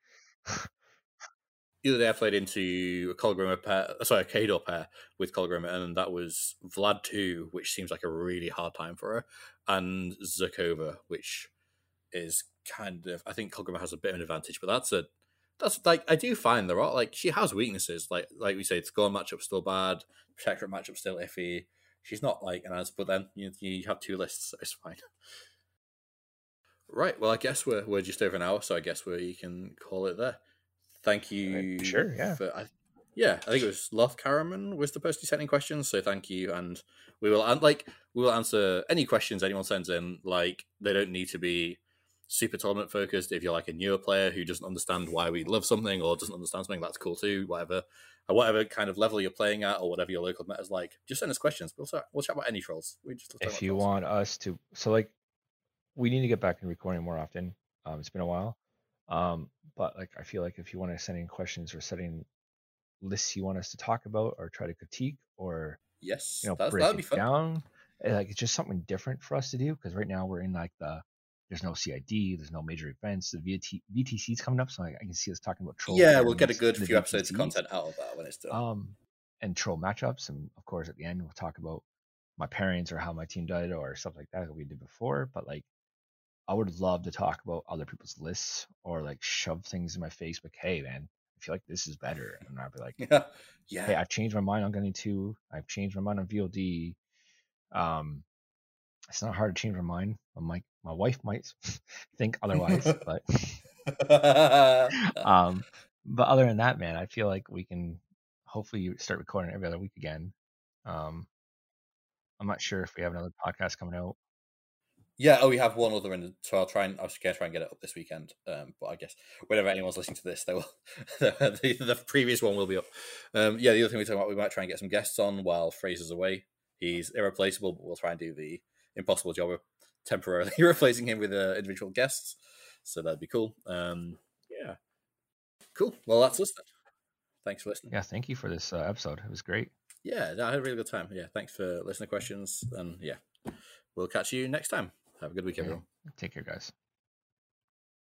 Speaker 1: the other day I played into a Colgrimmer pair, sorry, a Kador pair with Colgrimmer, and that was Vlad 2, which seems like a really hard time for her, and Zerkova, which is kind of, I think Colgrimmer has a bit of an advantage, but that's like, I do find there are, like, she has weaknesses, like we say, the score matchup still bad, protectorate matchup still iffy. She's not like an as, but then you have 2 lists, so it's fine. Right, well, I guess we're just over an hour, so I guess you can call it there. Thank you
Speaker 2: Sure, yeah.
Speaker 1: for. I think it was Loth Karaman was the person who sent in questions, so thank you, and we will answer any questions anyone sends in. Like, they don't need to be super tournament focused. If you're like a newer player who doesn't understand why we love something or doesn't understand something, that's cool too. Whatever kind of level you're playing at or whatever your local meta is like, just send us questions. We'll chat about any trolls. We just love talking
Speaker 2: If
Speaker 1: about
Speaker 2: you
Speaker 1: trolls.
Speaker 2: want us to, so like, we need to get back in recording more often. It's been a while. But like, I feel like if you want to send in questions or setting lists you want us to talk about or try to critique or
Speaker 1: Yes,
Speaker 2: break
Speaker 1: that'd
Speaker 2: it
Speaker 1: be fun.
Speaker 2: down, like it's just something different for us to do because right now we're in like there's no CID, there's no major events. The VTC's coming up, so I can see us talking about trolls.
Speaker 1: Yeah, we'll get a good few episodes of content out of that when it's done.
Speaker 2: and troll matchups. And of course, at the end, we'll talk about my pairings or how my team did or stuff like that we did before. But like, I would love to talk about other people's lists or like shove things in my face, like, hey man, I feel like this is better. And I'd be like,
Speaker 1: Yeah,
Speaker 2: hey,
Speaker 1: yeah.
Speaker 2: I've changed my mind on Gunny 2. I've changed my mind on VOD. It's not hard to change my mind. My wife might think otherwise, but um, but other than that, man, I feel like we can hopefully start recording every other week again. Um, I'm not sure if we have another podcast coming out.
Speaker 1: Yeah, oh, we have one other in, so I was gonna try and get it up this weekend. But I guess whenever anyone's listening to this, they will the previous one will be up. Yeah, the other thing we talk about, we might try and get some guests on while Fraser's away. He's irreplaceable, but we'll try and do the impossible job of temporarily replacing him with individual guests. So that'd be cool. Yeah, cool. Well, that's us then. Thanks for listening.
Speaker 2: Yeah, thank you for this episode. It was great.
Speaker 1: Yeah, I had a really good time. Yeah, thanks for listening to questions, and yeah, we'll catch you next time. Have a good week, everyone.
Speaker 2: Take care, guys.